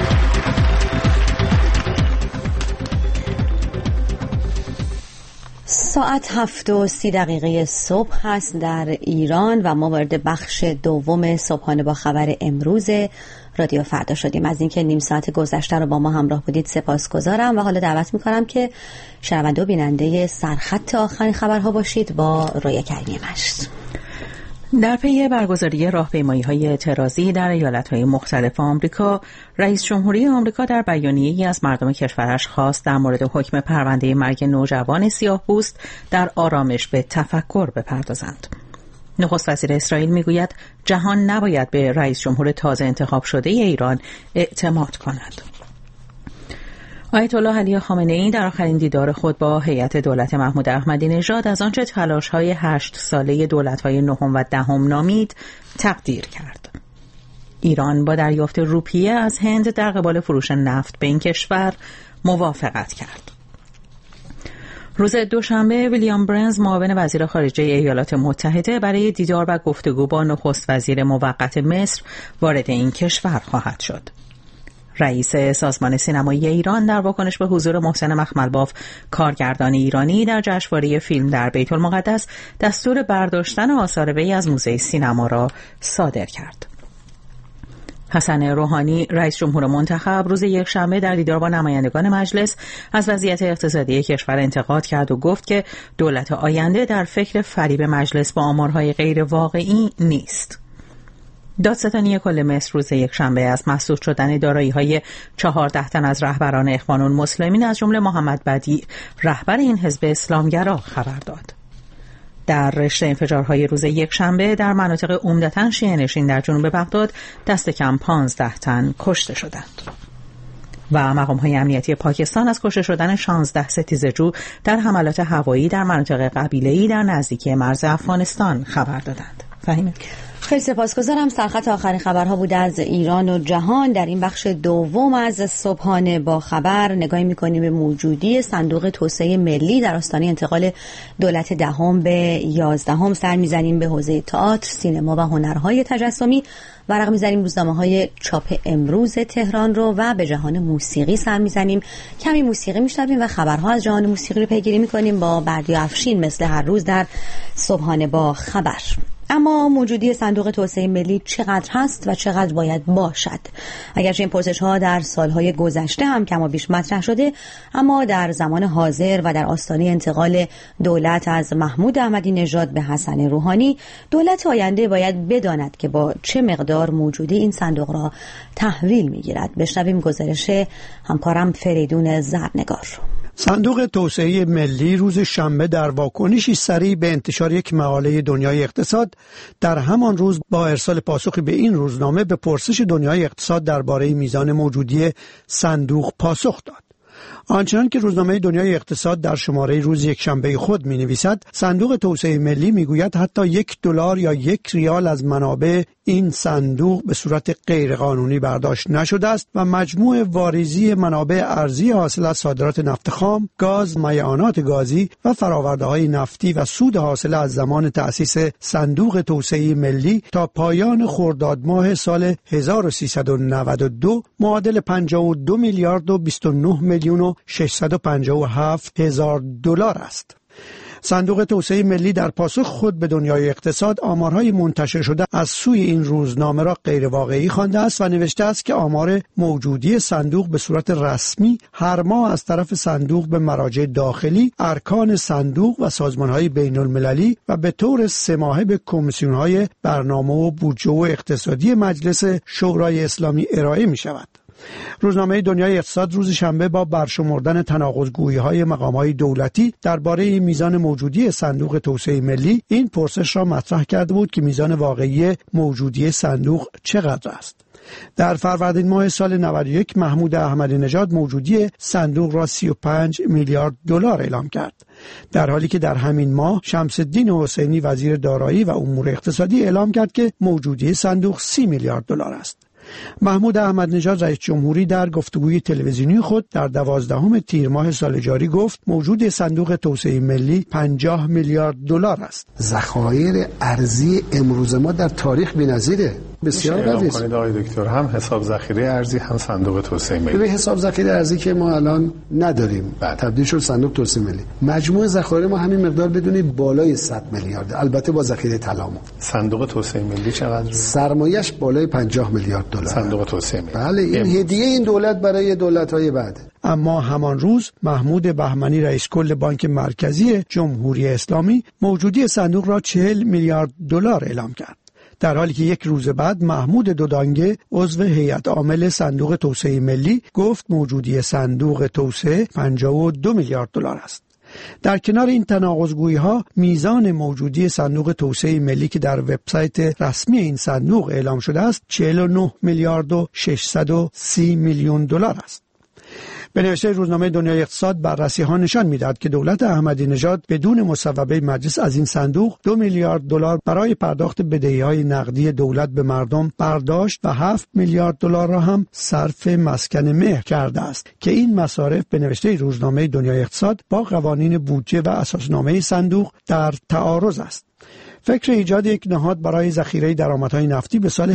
ساعت 7:30 صبح هست در ایران و ما وارد بخش دوم صبحانه با خبر امروز رادیو فردا شدیم. از اینکه نیم ساعت گذشته رو با ما همراه بودید سپاسگزارم و حالا دعوت میکنم که شنونده و بیننده سرخط آخرین خبرها باشید با رویا کریمی مشت. در پی برگزاری راهپیمایی‌های اعتراضی در ایالت‌های مختلف آمریکا، رئیس جمهوری آمریکا در بیانیه‌ای از مردم کشورش خواست در مورد حکم پرونده مرگ نوجوان سیاه‌پوست در آرامش به تفکر بپردازند. نخست وزیر اسرائیل میگوید جهان نباید به رئیس جمهور تازه انتخاب شده ایران اعتماد کند. آیت الله علی خامنه‌ای در آخرین دیدار خود با هیئت دولت محمود احمدی نژاد از آنچه تلاش‌های 8 ساله دولت‌های نهم و دهم نامید تقدیر کرد. ایران با دریافت روپیه از هند در قبال فروش نفت به این کشور موافقت کرد. روز دوشنبه ویلیام برنز معاون وزیر خارجه ایالات متحده برای دیدار و گفتگو با نخست وزیر موقت مصر وارد این کشور خواهد شد. رئیس سازمان سینمایی ایران در واکنش به حضور محسن مخملباف، کارگردان ایرانی در جشنواره فیلم در بیت المقدس، دستور برداشتن آثار وی از موزه سینما را صادر کرد. حسن روحانی رئیس جمهور منتخب روز یکشنبه در دیدار با نمایندگان مجلس از وضعیت اقتصادی کشور انتقاد کرد و گفت که دولت آینده در فکر فریب مجلس با آمارهای غیر واقعی نیست. دادستانی کل مصر روز یکشنبه از مسدود شدن دارایی‌های 14 تن از رهبران اخوان المسلمین از جمله محمد بدیع رهبر این حزب اسلامگرا خبر داد. در رشته انفجارهای روز یکشنبه در مناطق عمدتاً شیعه‌نشین در جنوب بغداد دست کم 15 تن کشته شدند. و مقام‌های امنیتی پاکستان از کشته شدن 16 ستیزه‌جو در حملات هوایی در مناطق قبیله‌ای در نزدیکی مرز افغانستان خبر دادند. فهیمه؟ خیلی سپاسگزارم. سرخط آخرین خبرها بود از ایران و جهان. در این بخش دوم از صبحانه با خبر نگاهی می‌کنیم به موجودی صندوق توسعه ملی در آستانه انتقال دولت دهم به 11. سر می‌زنیم به حوزه تئاتر، سینما و هنرهای تجسمی. ورق می‌زنیم روزنامه‌های چاپ امروز تهران رو و به جهان موسیقی سر می‌زنیم. کمی موسیقی می‌شنویم و خبرها از جهان موسیقی رو پیگیری می‌کنیم با بردیا افشین مثل هر روز در صبحانه با خبر. اما موجودی صندوق توسعه ملی چقدر هست و چقدر باید باشد؟ اگرچه این پرسش‌ها در سالهای گذشته هم کم و بیش مطرح شده، اما در زمان حاضر و در آستانه انتقال دولت از محمود احمدی نژاد به حسن روحانی، دولت آینده باید بداند که با چه مقدار موجودی این صندوق را تحویل می‌گیرد. بشنویم گزارش همکارم فریدون زرنگار. صندوق توسعه ملی روز شنبه در واکنشی سریع به انتشار یک مقاله دنیای اقتصاد در همان روز با ارسال پاسخی به این روزنامه به پرسش دنیای اقتصاد درباره میزان موجودی صندوق پاسخ داد. آنچنان که روزنامه دنیای اقتصاد در شماره روز یکشنبه خود می‌نویسد، صندوق توسعه ملی میگوید حتی $1 یا 1 ریال از منابع این صندوق به صورت غیرقانونی برداشت نشده است و مجموع واریزی منابع ارزی حاصل از صادرات نفت خام، گاز، مایعات گازی و فرآورده‌های نفتی و سود حاصل از زمان تأسیس صندوق توسعه ملی تا پایان خرداد ماه سال 1392 معادل 52 میلیارد و 29 میلیون و 657 هزار دلار است. صندوق توسعه ملی در پاسخ خود به دنیای اقتصاد آمارهای منتشر شده از سوی این روزنامه را غیر واقعی خوانده است و نوشته است که آمار موجودی صندوق به صورت رسمی هر ماه از طرف صندوق به مراجع داخلی، ارکان صندوق و سازمانهای بین المللی و به طور سه ماهه به کمیسیون‌های برنامه و بودجه و اقتصادی مجلس شورای اسلامی ارائه می شود. روزنامه دنیای اقتصاد روز شنبه با برشمردن تناقض‌گویی‌های مقام‌های دولتی درباره میزان موجودی صندوق توسعه ملی این پرسش را مطرح کرده بود که میزان واقعی موجودی صندوق چقدر است. در فروردین ماه سال 91 محمود احمدی نژاد موجودی صندوق را 35 میلیارد دلار اعلام کرد، در حالی که در همین ماه شمس الدین حسینی وزیر دارایی و امور اقتصادی اعلام کرد که موجودی صندوق 30 میلیارد دلار است. محمود احمدی نژاد رئیس جمهوری در گفتگوی تلویزیونی خود در 12 تیر ماه سال جاری گفت موجود صندوق توسعه ملی 50 میلیارد دلار است. ذخایر ارزی امروز ما در تاریخ بی‌نظیره. بسیار قوی است. آقای دکتر، هم حساب ذخیره ارزی هم صندوق توسعه ملی. به حساب ذخیره ارزی که ما الان نداریم تبدیل شد صندوق توسعه ملی. مجموع ذخایر ما همین مقدار بدونید بالای 100 میلیارد، البته با ذخیره طلامو. صندوق توسعه ملی چقدر؟ سرمایه‌اش بالای 50 میلیارد دلار. صندوق توسعه ملی. بله، این هدیه این دولت برای دولت‌های بعد. اما همان روز محمود بهمنی رئیس کل بانک مرکزی جمهوری اسلامی موجودی صندوق را 40 میلیارد دلار اعلام کرد، در حالی که یک روز بعد محمود دودانگه عضو هیئت عامل صندوق توسعه ملی گفت موجودی صندوق توسعه 52 میلیارد دلار است. در کنار این تناقض‌گویی‌ها میزان موجودی صندوق توسعه ملی که در وبسایت رسمی این صندوق اعلام شده است 49 میلیارد و 630 میلیون دلار است. به نوشته روزنامه دنیای اقتصاد بررسی‌ها نشان می‌دهد که دولت احمدی نژاد بدون مصوبه مجلس از این صندوق 2 میلیارد دلار برای پرداخت بدهی‌های نقدی دولت به مردم برداشت و 7 میلیارد دلار را هم صرف مسکن مهر کرده است که این مصارف به نوشته روزنامه دنیای اقتصاد با قوانین بودجه و اساسنامه صندوق در تعارض است. فکر ایجاد یک نهاد برای ذخیره درآمدهای نفتی به سال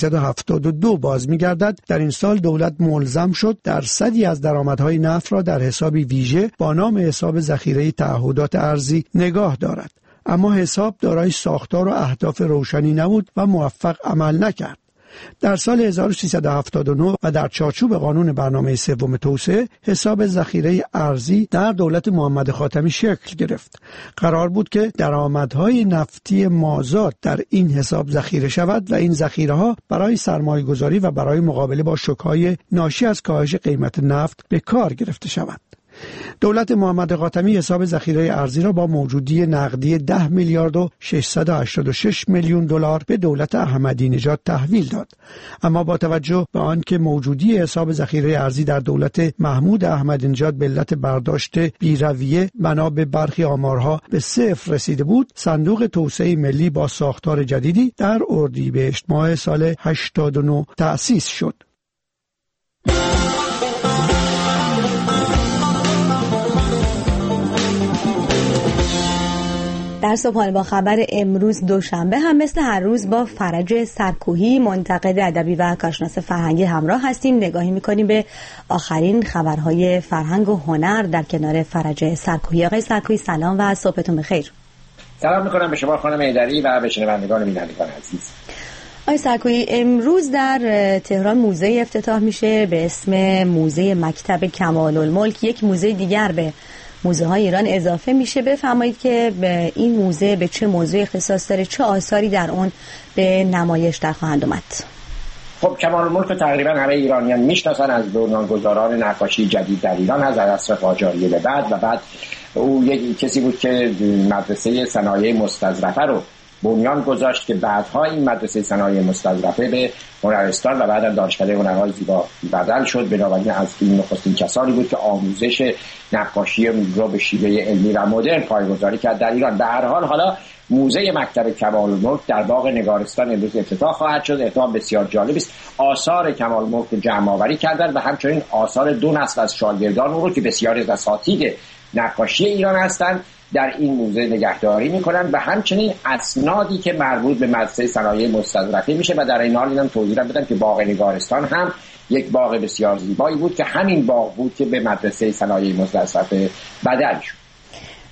1372 باز می‌گردد. در این سال دولت ملزم شد درصدی از درآمدهای نفت را در حسابی ویژه با نام حساب ذخیره تعهدات ارزی نگاه دارد، اما حساب دارای ساختار و اهداف روشنی نبود و موفق عمل نکرد. در سال 1379 و در چارچوب قانون برنامه سوم توسعه حساب ذخیره ارزی در دولت محمد خاتمی شکل گرفت. قرار بود که درآمدهای نفتی مازاد در این حساب ذخیره شود و این ذخیره‌ها برای سرمایه‌گذاری و برای مقابله با شوک‌های ناشی از کاهش قیمت نفت به کار گرفته شود. دولت محمد خاتمی حساب ذخیره ارزی را با موجودی نقدی 10 میلیارد و 686 میلیون دلار به دولت احمدی نژاد تحویل داد، اما با توجه به آنکه موجودی حساب ذخیره ارزی در دولت محمود احمدی نژاد به علت برداشت بی‌رویه بنا به برخی آمارها به صفر رسیده بود، صندوق توسعه ملی با ساختار جدیدی در اردیبهشت ماه سال 89 تأسیس شد. در صبحانه با خبر امروز دوشنبه هم مثل هر روز با فرج سرکوهی منتقد ادبی و کارشناس فرهنگی همراه هستیم. نگاهی می‌کنیم به آخرین خبرهای فرهنگ و هنر در کنار فرج سرکوهی. آقای سرکوهی سلام و صبحتون بخیر. سلام می‌کنم به شما خانم ایدری و به شنوندگان و بینندگان عزیز. آقای سرکوهی، امروز در تهران موزه افتتاح میشه به اسم موزه مکتب کمال الملک. یک موزه دیگر به موزه های ایران اضافه میشه. بفرمایید که به این موزه به چه موضوعی اختصاص داره، چه آثاری در اون به نمایش در خواهند اومد؟ خب کمال الملک تقریبا همه ایرانیان میشناسن، از بنیانگذاران نقاشی جدید در ایران، از عصر قاجاریه به بعد او یک کسی بود که مدرسه صنایع مستظرفه رو بنیان گذاشت که بعدها این مدرسه صنایع مستظرفه به هنرستان و بعداً دانشکده هنرهای زیبا بدل شد. بنابراین از این نخستین کسانی بود که آموزش نقاشی رو به شیوه علمی و مدرن پایه‌گذاری کرد در ایران. به هر حال حالا موزه مکتب کمال الملک در باغ نگارستان امروز افتتاح خواهد شد. اقدام بسیار جالبی است. آثار کمال الملک رو جمع آوری کردن و همچنین آثار دو نسل از شاگردان او رو که بسیاری از اساتید نقاشی ایران هستند در این موزه نگهداری میکنن و همچنین اسنادی که مربوط به مدرسه صنایع مستظرفه میشه. و در این حال اینم توضیح بدم که باغ نگارستان هم یک باغ بسیار زیبایی بود که همین باغ بود که به مدرسه صنایع مستظرفه بدل شد.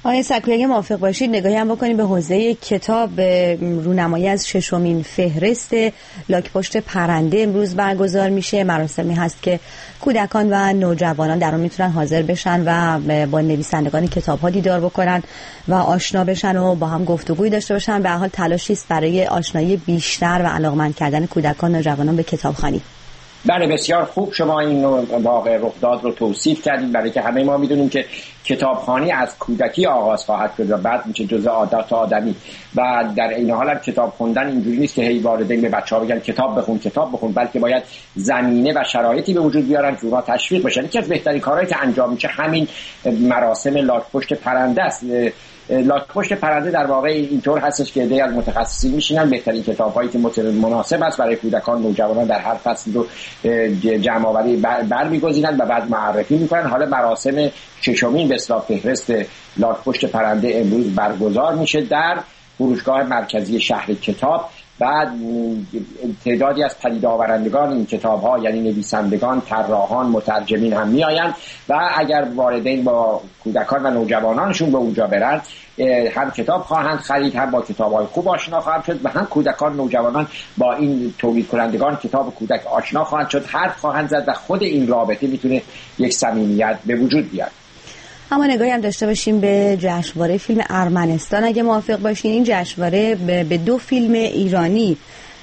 آقای سکویی اگه موافق باشید نگاهی هم بکنیم به حوزه کتاب. رونمایی از 6مین فهرست لاک‌پشت پرنده امروز برگزار میشه. مراسمی هست که کودکان و نوجوانان در اون میتونن حاضر بشن و با نویسندگان کتاب‌ها دیدار بکنن و آشنا بشن و با هم گفتگوی داشته باشن. به هر حال تلاشی است برای آشنایی بیشتر و علاقمند کردن کودکان و نوجوانان به کتابخوانی. بله بسیار خوب شما این واقع رخداد رو توصیف کردید، برای که همه ما میدونیم که کتابخوانی از کودکی آغاز خواهد شد و بعد میشه جزء عادات آدمی و در این حال هم کتاب خوندن اینجوری نیست که هی والدین به بچه‌ها بگن کتاب بخون، بلکه باید زمینه و شرایطی به وجود بیارن که اونها تشویق بشن. یکی از بهترین کارهایی که انجام میشه همین مراسم لاک‌پشت پرنده است. لاک‌پشت پرنده در واقع اینطور هستش که عده‌ای از متخصصین میشینن بهترین کتاب‌هایی که مناسب است برای کودکان نوجوانان در هر فصل رو جمع‌آوری برمی‌گزینن و بعد معرفی میکنن. حالا مراسم 6مین به اصطلاح فهرست لاک‌پشت پرنده امروز برگزار میشه در فروشگاه مرکزی شهر کتاب. بعد تعدادی از پدید آورندگان این کتاب‌ها یعنی نویسندگان، طراحان، مترجمین هم میآیند و اگر والدین با کودکان و نوجوانانشون به اونجا برن هم کتاب خواهند خرید، هم با کتاب‌های خوب آشنا خواهند شد و هم کودکان نوجوانان با این تولید کنندگان کتاب کودک آشنا خواهند شد، حرف خواهند زد و خود این رابطه میتونه یک صمیمیت به وجود بیاد. اما نگاهی هم داشته باشیم به جشنواره فیلم ارمنستان اگه موافق باشین. این جشنواره به 2 فیلم ایرانی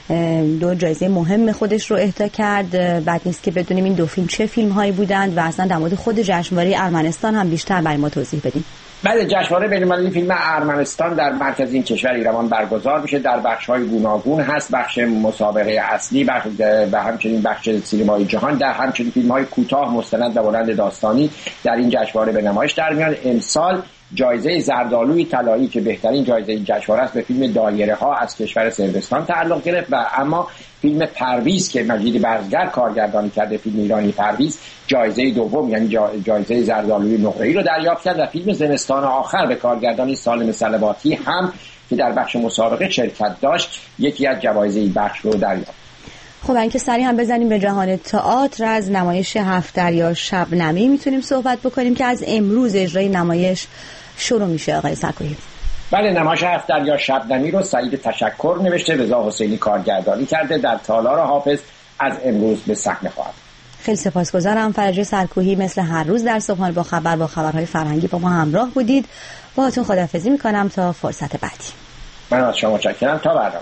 2 جایزه مهم خودش رو اهدا کرد. بد نیست که بدونیم این 2 فیلم چه فیلم هایی بودند و اصلا در مورد خود جشنواره ارمنستان هم بیشتر برای ما توضیح بدیم. بله، جشنواره بین‌المللی فیلم ارمنستان در مرکز این کشور ایران برگزار میشه. در بخش‌های گوناگون هست، بخش مسابقه اصلی و همچنین بخش سینمای جهان، در همچنین فیلم‌های کوتاه، مستند و بلند داستانی در این جشنواره به نمایش در میان. امسال جایزه زردآلوی طلایی که بهترین جایزه این جشنواره است به فیلم دایره‌ها از کشور صربستان تعلق گرفت و اما فیلم پرویز که مجید برزگر کارگردانی کرده، فیلم ایرانی پرویز، جایزه دوم یعنی جایزه زردآلوی نقره‌ای رو دریافت کرد و فیلم زمستان آخر به کارگردانی سالم صلواتی هم که در بخش مسابقه شرکت داشت یکی از جوایز این بخش رو دریافت. خب اینکه سریع هم بزنیم به جهان تئاتر. از نمایش 7 دریا شبنمی میتونیم صحبت بکنیم که از امروز اجرای نمایش شروع میشه. آقای سکویی. بله، نمایش 7 دریا شبنمی رو سعید تشکر نوشته، رضا حسینی کارگردانی کرده، در تالار حافظ از امروز به صحنه خواهد. خیلی سپاسگزارم. فرجه سرکوهی مثل هر روز در صبحانه با خبرهای فرهنگی با ما همراه بودید. باهاتون خداحافظی میکنم تا فرصت بعدی. من از شما متشکرم. تا برنامه.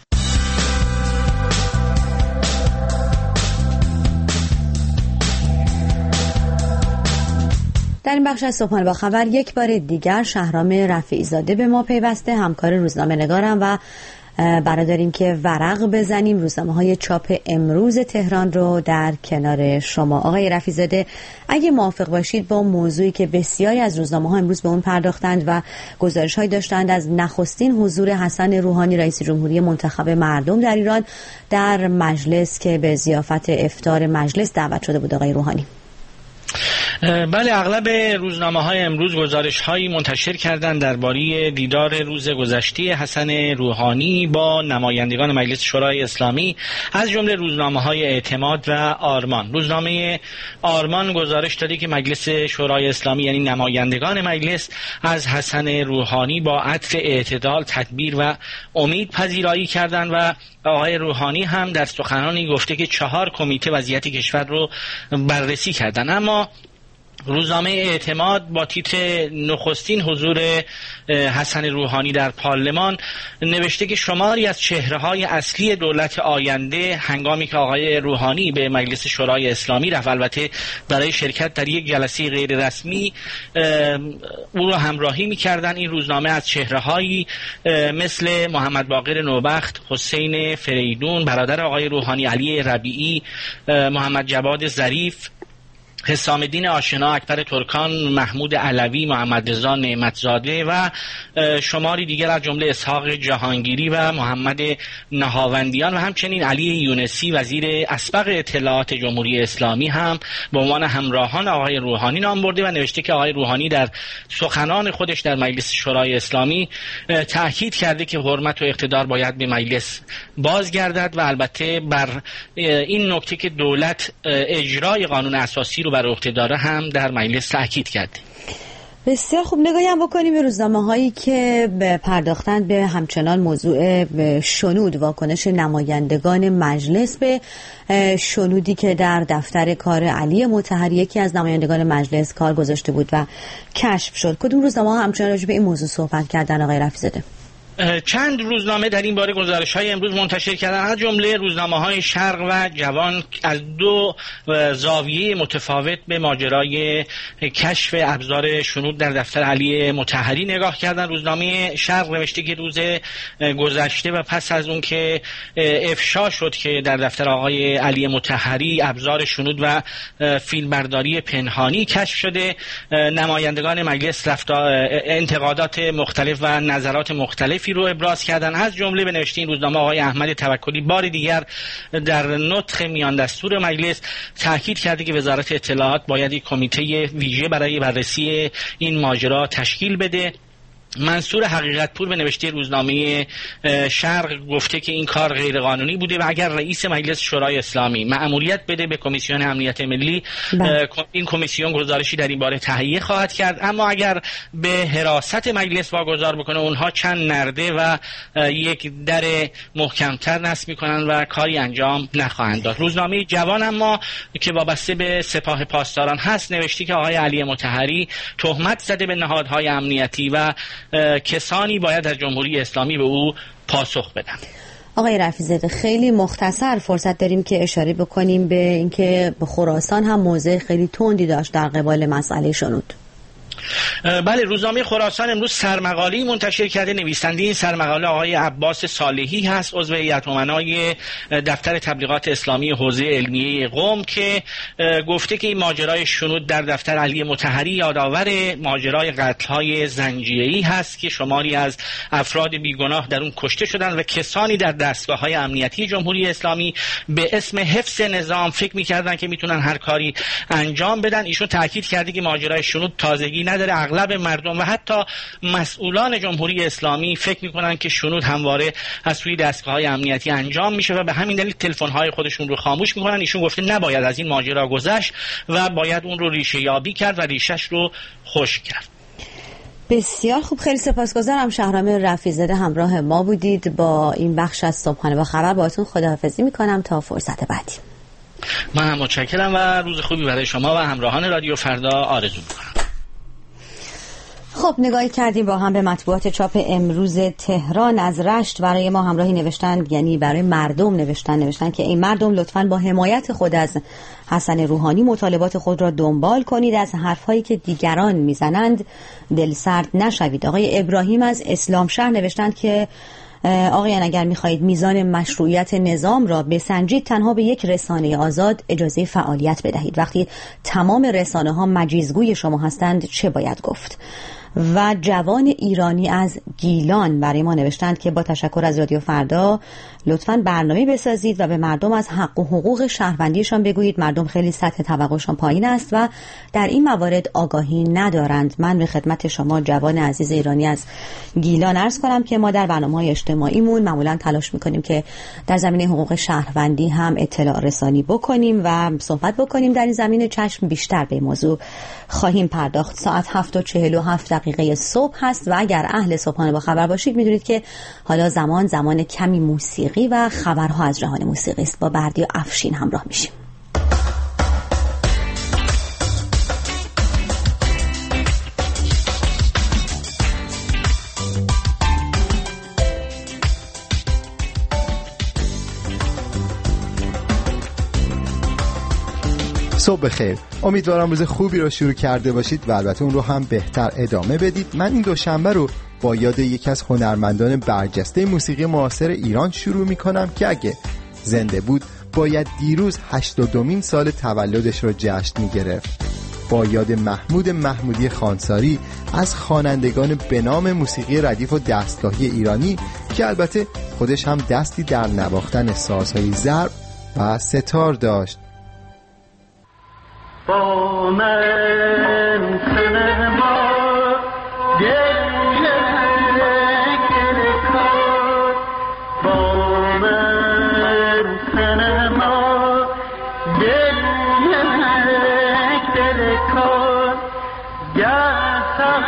در این بخش از صبحانه با خبر یک بار دیگر شهرام رفیعی زاده به ما پیوسته، همکار روزنامه نگارم و برادریم که ورق بزنیم روزنامه‌های چاپ امروز تهران رو در کنار شما. آقای رفیعی زاده اگه موافق باشید با موضوعی که بسیاری از روزنامه‌ها امروز به اون پرداختند و گزارش‌هایی داشتند از نخستین حضور حسن روحانی رئیس جمهوری منتخب مردم در ایران در مجلس که به ضیافت افطار مجلس دعوت شده بود. آقای روحانی. بله، اغلب روزنامه‌های امروز گزارش‌هایی منتشر کردند درباره دیدار روز گذشته حسن روحانی با نمایندگان مجلس شورای اسلامی از جمله روزنامه‌های اعتماد و آرمان. روزنامه آرمان گزارش داده که مجلس شورای اسلامی یعنی نمایندگان مجلس از حسن روحانی با عطر اعتدال، تدبیر و امید پذیرایی کردند و آقای روحانی هم در سخنرانی گفته که 4 کمیته وضعیت کشور رو بررسی کردند. اما روزنامه اعتماد با تیتر نخستین حضور حسن روحانی در پارلمان نوشته که شماری از چهره‌های اصلی دولت آینده هنگامی که آقای روحانی به مجلس شورای اسلامی رفت، البته برای شرکت در یک جلسه غیر رسمی او را همراهی می‌کردند. این روزنامه از چهره‌هایی مثل محمد باقر نوبخت، حسین فریدون برادر آقای روحانی، علی ربیعی، محمد جواد ظریف، حسام الدین آشنا، اکبر ترکان، محمود علوی، محمد رضا نعمتزاده و شماری دیگر از جمله اسحاق جهانگیری و محمد نهاوندیان و همچنین علی یونسی وزیر اسبق اطلاعات جمهوری اسلامی هم به عنوان همراهان آقای روحانی نام برده و نوشته که آقای روحانی در سخنان خودش در مجلس شورای اسلامی تأکید کرده که حرمت و اقتدار باید به مجلس بازگردد و البته بر این نکته که دولت اجرای قانون اساسی رو بر عهده داره هم در مجلس تأکید کرده. بسیار خوب. نگاهی هم بکنیم به روزنامه‌هایی که پرداختن به همچنان موضوع شنود، واکنش نمایندگان مجلس به شنودی که در دفتر کار علی مطهری یکی از نمایندگان مجلس کار گذاشته بود و کشف شد. کدوم روزنامه‌ها همچنان راجع به این موضوع صحبت کردن آقای رفیع‌زاده؟ چند روزنامه در این باره گزارش‌های امروز منتشر کردن، از جمله روزنامه‌های شرق و جوان، از دو زاویه متفاوت به ماجرای کشف ابزار شنود در دفتر علی مطهری نگاه کردن. روزنامه شرق نوشته که روز گذشته و پس از اون که افشا شد که در دفتر آقای علی مطهری ابزار شنود و فیلمبرداری پنهانی کشف شده، نمایندگان مجلس انتقادات مختلف و نظرات مختلف رو ابراز کردن. از جمله به نوشته این روزنامه آقای احمد توکلی بار دیگر در نطق میان دستور مجلس تاکید کرده که وزارت اطلاعات باید یک کمیته ویژه برای بررسی این ماجرا تشکیل بده. منصور حقیقتپور به نوشته روزنامه شرق گفته که این کار غیرقانونی بوده و اگر رئیس مجلس شورای اسلامی مأموریت بده به کمیسیون امنیت ملی، این کمیسیون گزارشی در این باره تهیه خواهد کرد، اما اگر به حراست مجلس واگذار بکنه اونها چند نرده و یک در محکمتر نصب میکنن و کاری انجام نخواهند داد. روزنامه جوان اما که وابسته به سپاه پاسداران هست نوشته که آقای علی مطهری تهمت زده به نهادهای امنیتی و کسانی باید از جمهوری اسلامی به او پاسخ بدن. آقای رفیع‌زاده، خیلی مختصر فرصت داریم که اشاره بکنیم به اینکه به خراسان هم موضع خیلی تندی داشت در قبال مسئله شنود. بله، روزنامه خراسان امروز سرمقاله‌ای منتشر کرده. نویسنده این سرمقاله آقای عباس صالحی هست، عضو هیئت امنای دفتر تبلیغات اسلامی حوزه علمیه قم، که گفته که این ماجرای شنود در دفتر علی مطهری یادآور ماجرای قتل‌های زنجیره‌ای هست که شماری از افراد بیگناه در اون کشته شدن و کسانی در دستگاه‌های امنیتی جمهوری اسلامی به اسم حفظ نظام فکر می‌کردن که میتونن هر کاری انجام بدن. ایشون تاکید کرده که ماجرای شنود تازگی نداره. اغلب مردم و حتی مسئولان جمهوری اسلامی فکر میکنن که شنود همواره از سوی دستگاه‌های امنیتی انجام میشه و به همین دلیل تلفن‌های خودشون رو خاموش میکنن. ایشون گفته نباید از این ماجرا گذشت و باید اون رو ریشه یابی کرد و ریشش رو خشک کرد. بسیار خوب، خیلی سپاسگزارم. شهرام رفیع‌زاده همراه ما بودید با این بخش از صبحانه با خبر. باهاتون خداحافظی میکنم تا فرصت بعدی. من هم متشکرم و روز خوبی برای شما و همراهان رادیو فردا آرزو میکنم. خب، نگاهی کردیم با هم به مطبوعات چاپ امروز تهران. از رشت برای ما همراهی نوشتن، یعنی برای مردم نوشتن که این مردم لطفاً با حمایت خود از حسن روحانی مطالبات خود را دنبال کنید، از حرفهایی که دیگران میزنند دل سرد نشوید. آقای ابراهیم از اسلام شهر نوشتند که آقایان اگر میخواهید میزان مشروعیت نظام را بسنجید تنها به یک رسانه آزاد اجازه فعالیت بدهید. وقتی تمام رسانه ها مجیزگوی شما هستند چه باید گفت؟ و جوان ایرانی از گیلان برای ما نوشتند که با تشکر از رادیو فردا لطفاً برنامه بسازید و به مردم از حق و حقوق شهروندیشان بگویید. مردم خیلی سطح توقعشان پایین است و در این موارد آگاهی ندارند. من به خدمت شما جوان عزیز ایرانی از گیلان عرض کنم که ما در برنامه‌های اجتماعیمون معمولاً تلاش می‌کنیم که در زمینه حقوق شهروندی هم اطلاع رسانی بکنیم و صحبت بکنیم. در این زمینه چشم بیشتر به موضوع خواهیم پرداخت. ساعت 7:47 صبح هست و اگر اهل صبحانه با خبر باشید میدونید که حالا زمان کمی موسیقی و خبرها از جهان موسیقی است. با بردی و افشین همراه میشیم. صبح بخیر. امیدوارم روز خوبی رو شروع کرده باشید و البته اون رو هم بهتر ادامه بدید. من این دوشنبه رو با یاد یکی از هنرمندان برجسته موسیقی معاصر ایران شروع میکنم که اگه زنده بود باید دیروز 82مین سال تولدش رو جشن میگرفت. با یاد محمود محمودی خانساری از خوانندگان به نام موسیقی ردیف و دستگاهی ایرانی که البته خودش هم دستی در نواختن سازهای ضرب و ستار داشت. با من سنما گل کار، با من سنما گل کار، گه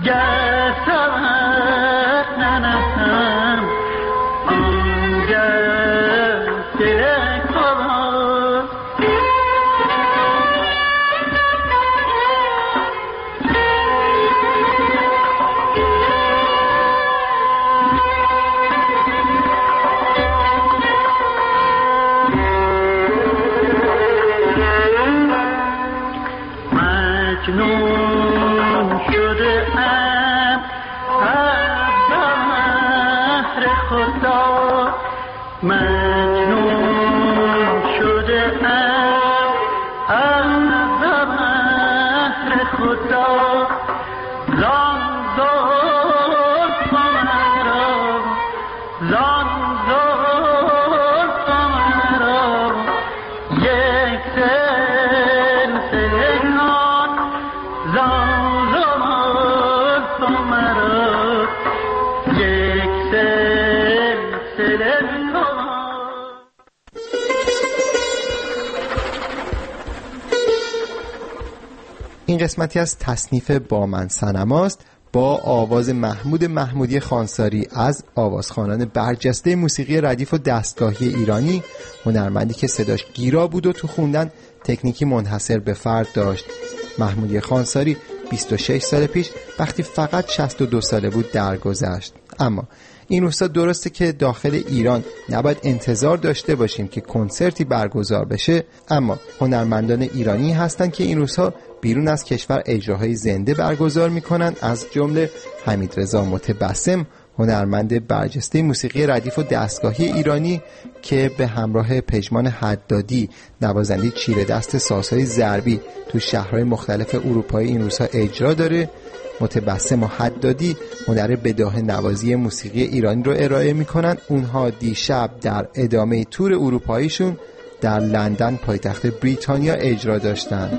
این قسمتی از تصنیف با من صنماست با آواز محمود محمودی خانساری از آوازخوانان برجسته موسیقی ردیف و دستگاهی ایرانی، هنرمندی که صداش گیرا بود و تو خوندن تکنیکی منحصر به فرد داشت. محمودی خانساری 26 سال پیش وقتی فقط 62 ساله بود درگذشت. اما این روزها درسته که داخل ایران نباید انتظار داشته باشیم که کنسرتی برگزار بشه، اما هنرمندان ایرانی هستن که این روزها بیرون از کشور اجراهای زنده برگزار میکنن، از جمله حمیدرضا متبسم، هنرمند برجسته موسیقی ردیف و دستگاهی ایرانی که به همراه پژمان حدادی نوازنده چیره دست سازهای ضربی تو شهرهای مختلف اروپایی این روزها اجرا داره. متبسم و حدادی هنر بداهه نوازی موسیقی ایرانی رو ارائه میکنن. اونها دیشب در ادامه تور اروپاییشون در لندن پایتخت بریتانیا اجرا داشتن.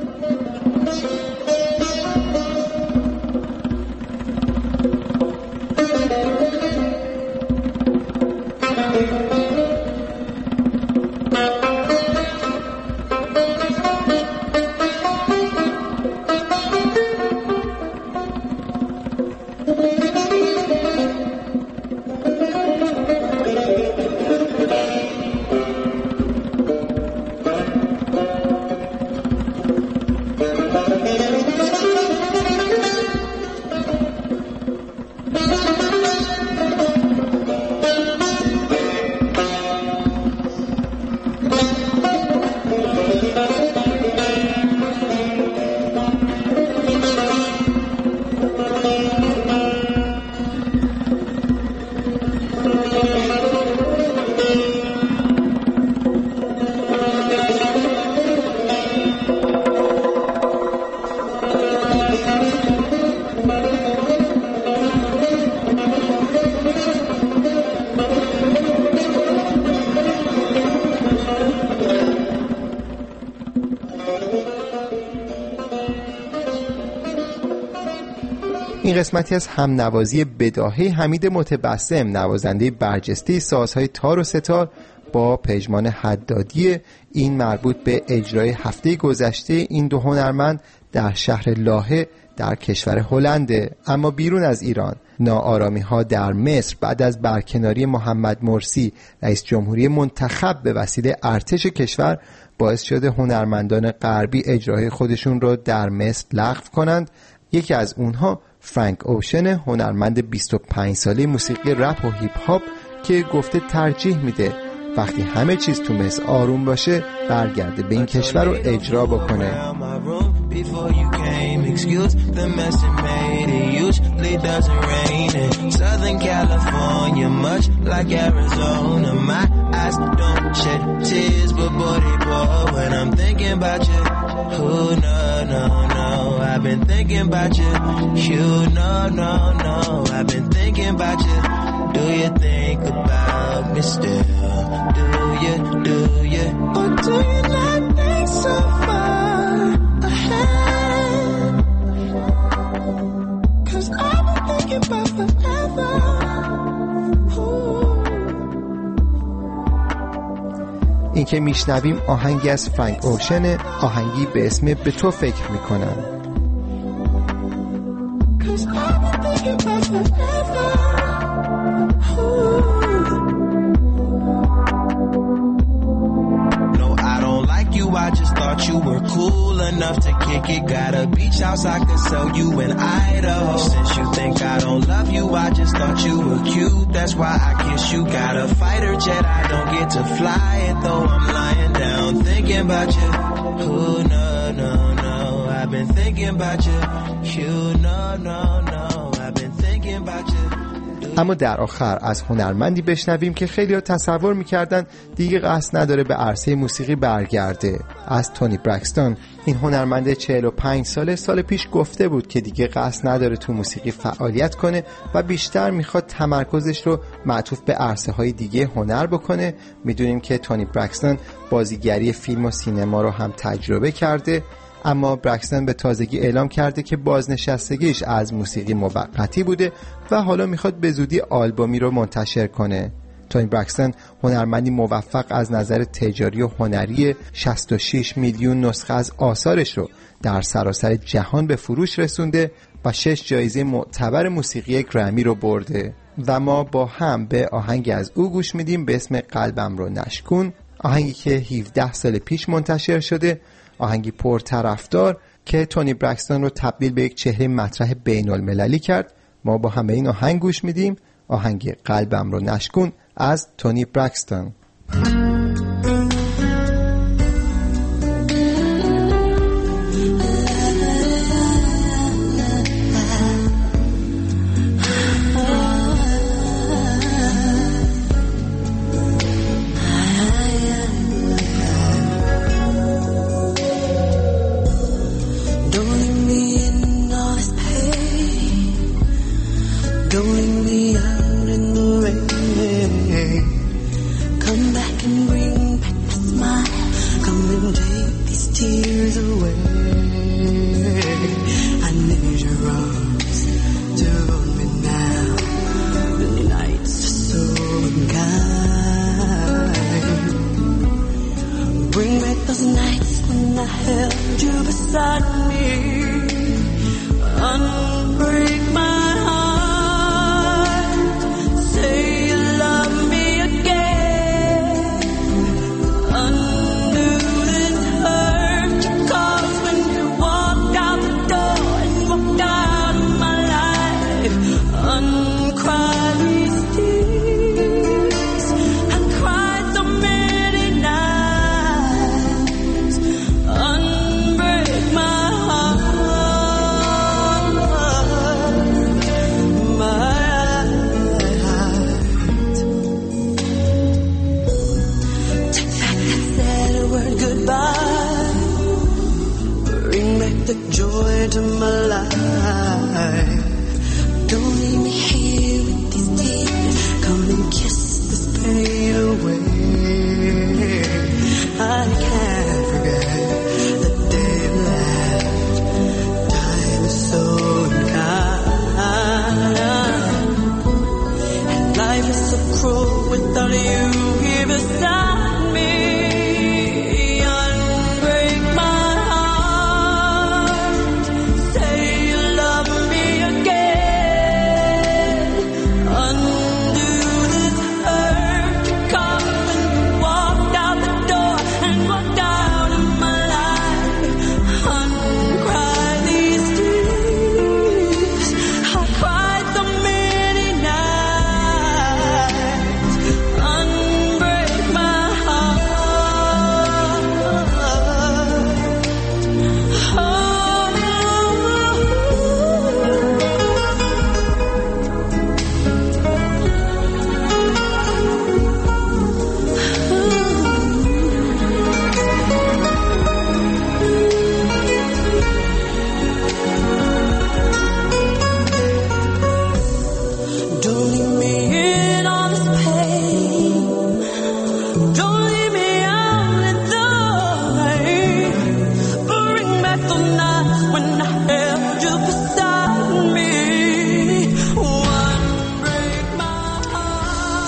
این قسمتی از هم نوازی بداهه حمید متبسم، نوازنده برجسته سازهای تار و ستار، با پژمان حدادی. این مربوط به اجرای هفته گذشته این دو هنرمند در شهر لاهه در کشور هلند. اما بیرون از ایران ناآرامی ها در مصر بعد از برکناری محمد مرسی رئیس جمهوری منتخب به وسیله ارتش کشور باعث شده هنرمندان غربی اجرای خودشون رو در مصر لغو کنند. یکی از اونها فرانک اوشن، هنرمند 25 ساله موسیقی رپ و هیپ هاپ که گفته ترجیح میده وقتی همه چیز تو مصر آروم باشه برگرده به این کشور رو اجرا بکنه. I've been thinking about you. You no, I've been thinking about you. Do you think about me still? Do you? Or do you not think so far ahead? 'Cause I've been thinking about forever. این که میشنویم آهنگی از فرانک اوشن، آهنگی به اسم به تو فکر میکنم. 'cause I've been thinking about forever. Ooh. No, I don't like you, I just thought you were cool enough to kick it. Got a beach house, I could sell you in Idaho. Since you think I don't love you, I just thought you were cute, that's why I kiss you. Got a fighter jet, I don't get to fly it, though I'm lying down thinking about you. Oh, no, no, no, I've been thinking about you. You, no, no, no, I've been thinking about you. اما در آخر از هنرمندی بشنویم که خیلی‌ها تصور می‌کردن دیگه قصد نداره به عرصه موسیقی برگرده. از تونی برکستون. این هنرمند 45 ساله سال پیش گفته بود که دیگه قصد نداره تو موسیقی فعالیت کنه و بیشتر میخواد تمرکزش رو معطوف به عرصه‌های دیگه هنر بکنه. میدونیم که تونی برکستون بازیگری فیلم و سینما رو هم تجربه کرده، اما برکستون به تازگی اعلام کرده که بازنشستگیش از موسیقی موقتی بوده و حالا میخواد به زودی آلبومی رو منتشر کنه. تونی برکستون هنرمندی موفق از نظر تجاری و هنری، 66 میلیون نسخه از آثارش رو در سراسر جهان به فروش رسونده و 6 جایزه معتبر موسیقی گرمی رو برده. و ما با هم به آهنگی از او گوش میدیم به اسم قلبم رو نشکن، آهنگی که 17 سال پیش منتشر شده، آهنگی پرطرفدار که تونی برکستون رو تبدیل به یک چهره مطرح بین المللی کرد. ما با هم به این آهنگ گوش میدیم، آهنگ قلبم رو نشکن از تونی برکستون. Come back and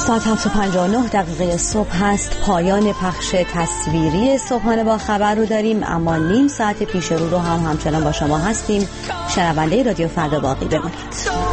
ساعت 7:59 صبح هست. پایان پخش تصویری صبحانه با خبر رو داریم، اما نیم ساعت پیش رو هم همچنان با شما هستیم. شنونده رادیو فردا باقی بمانید.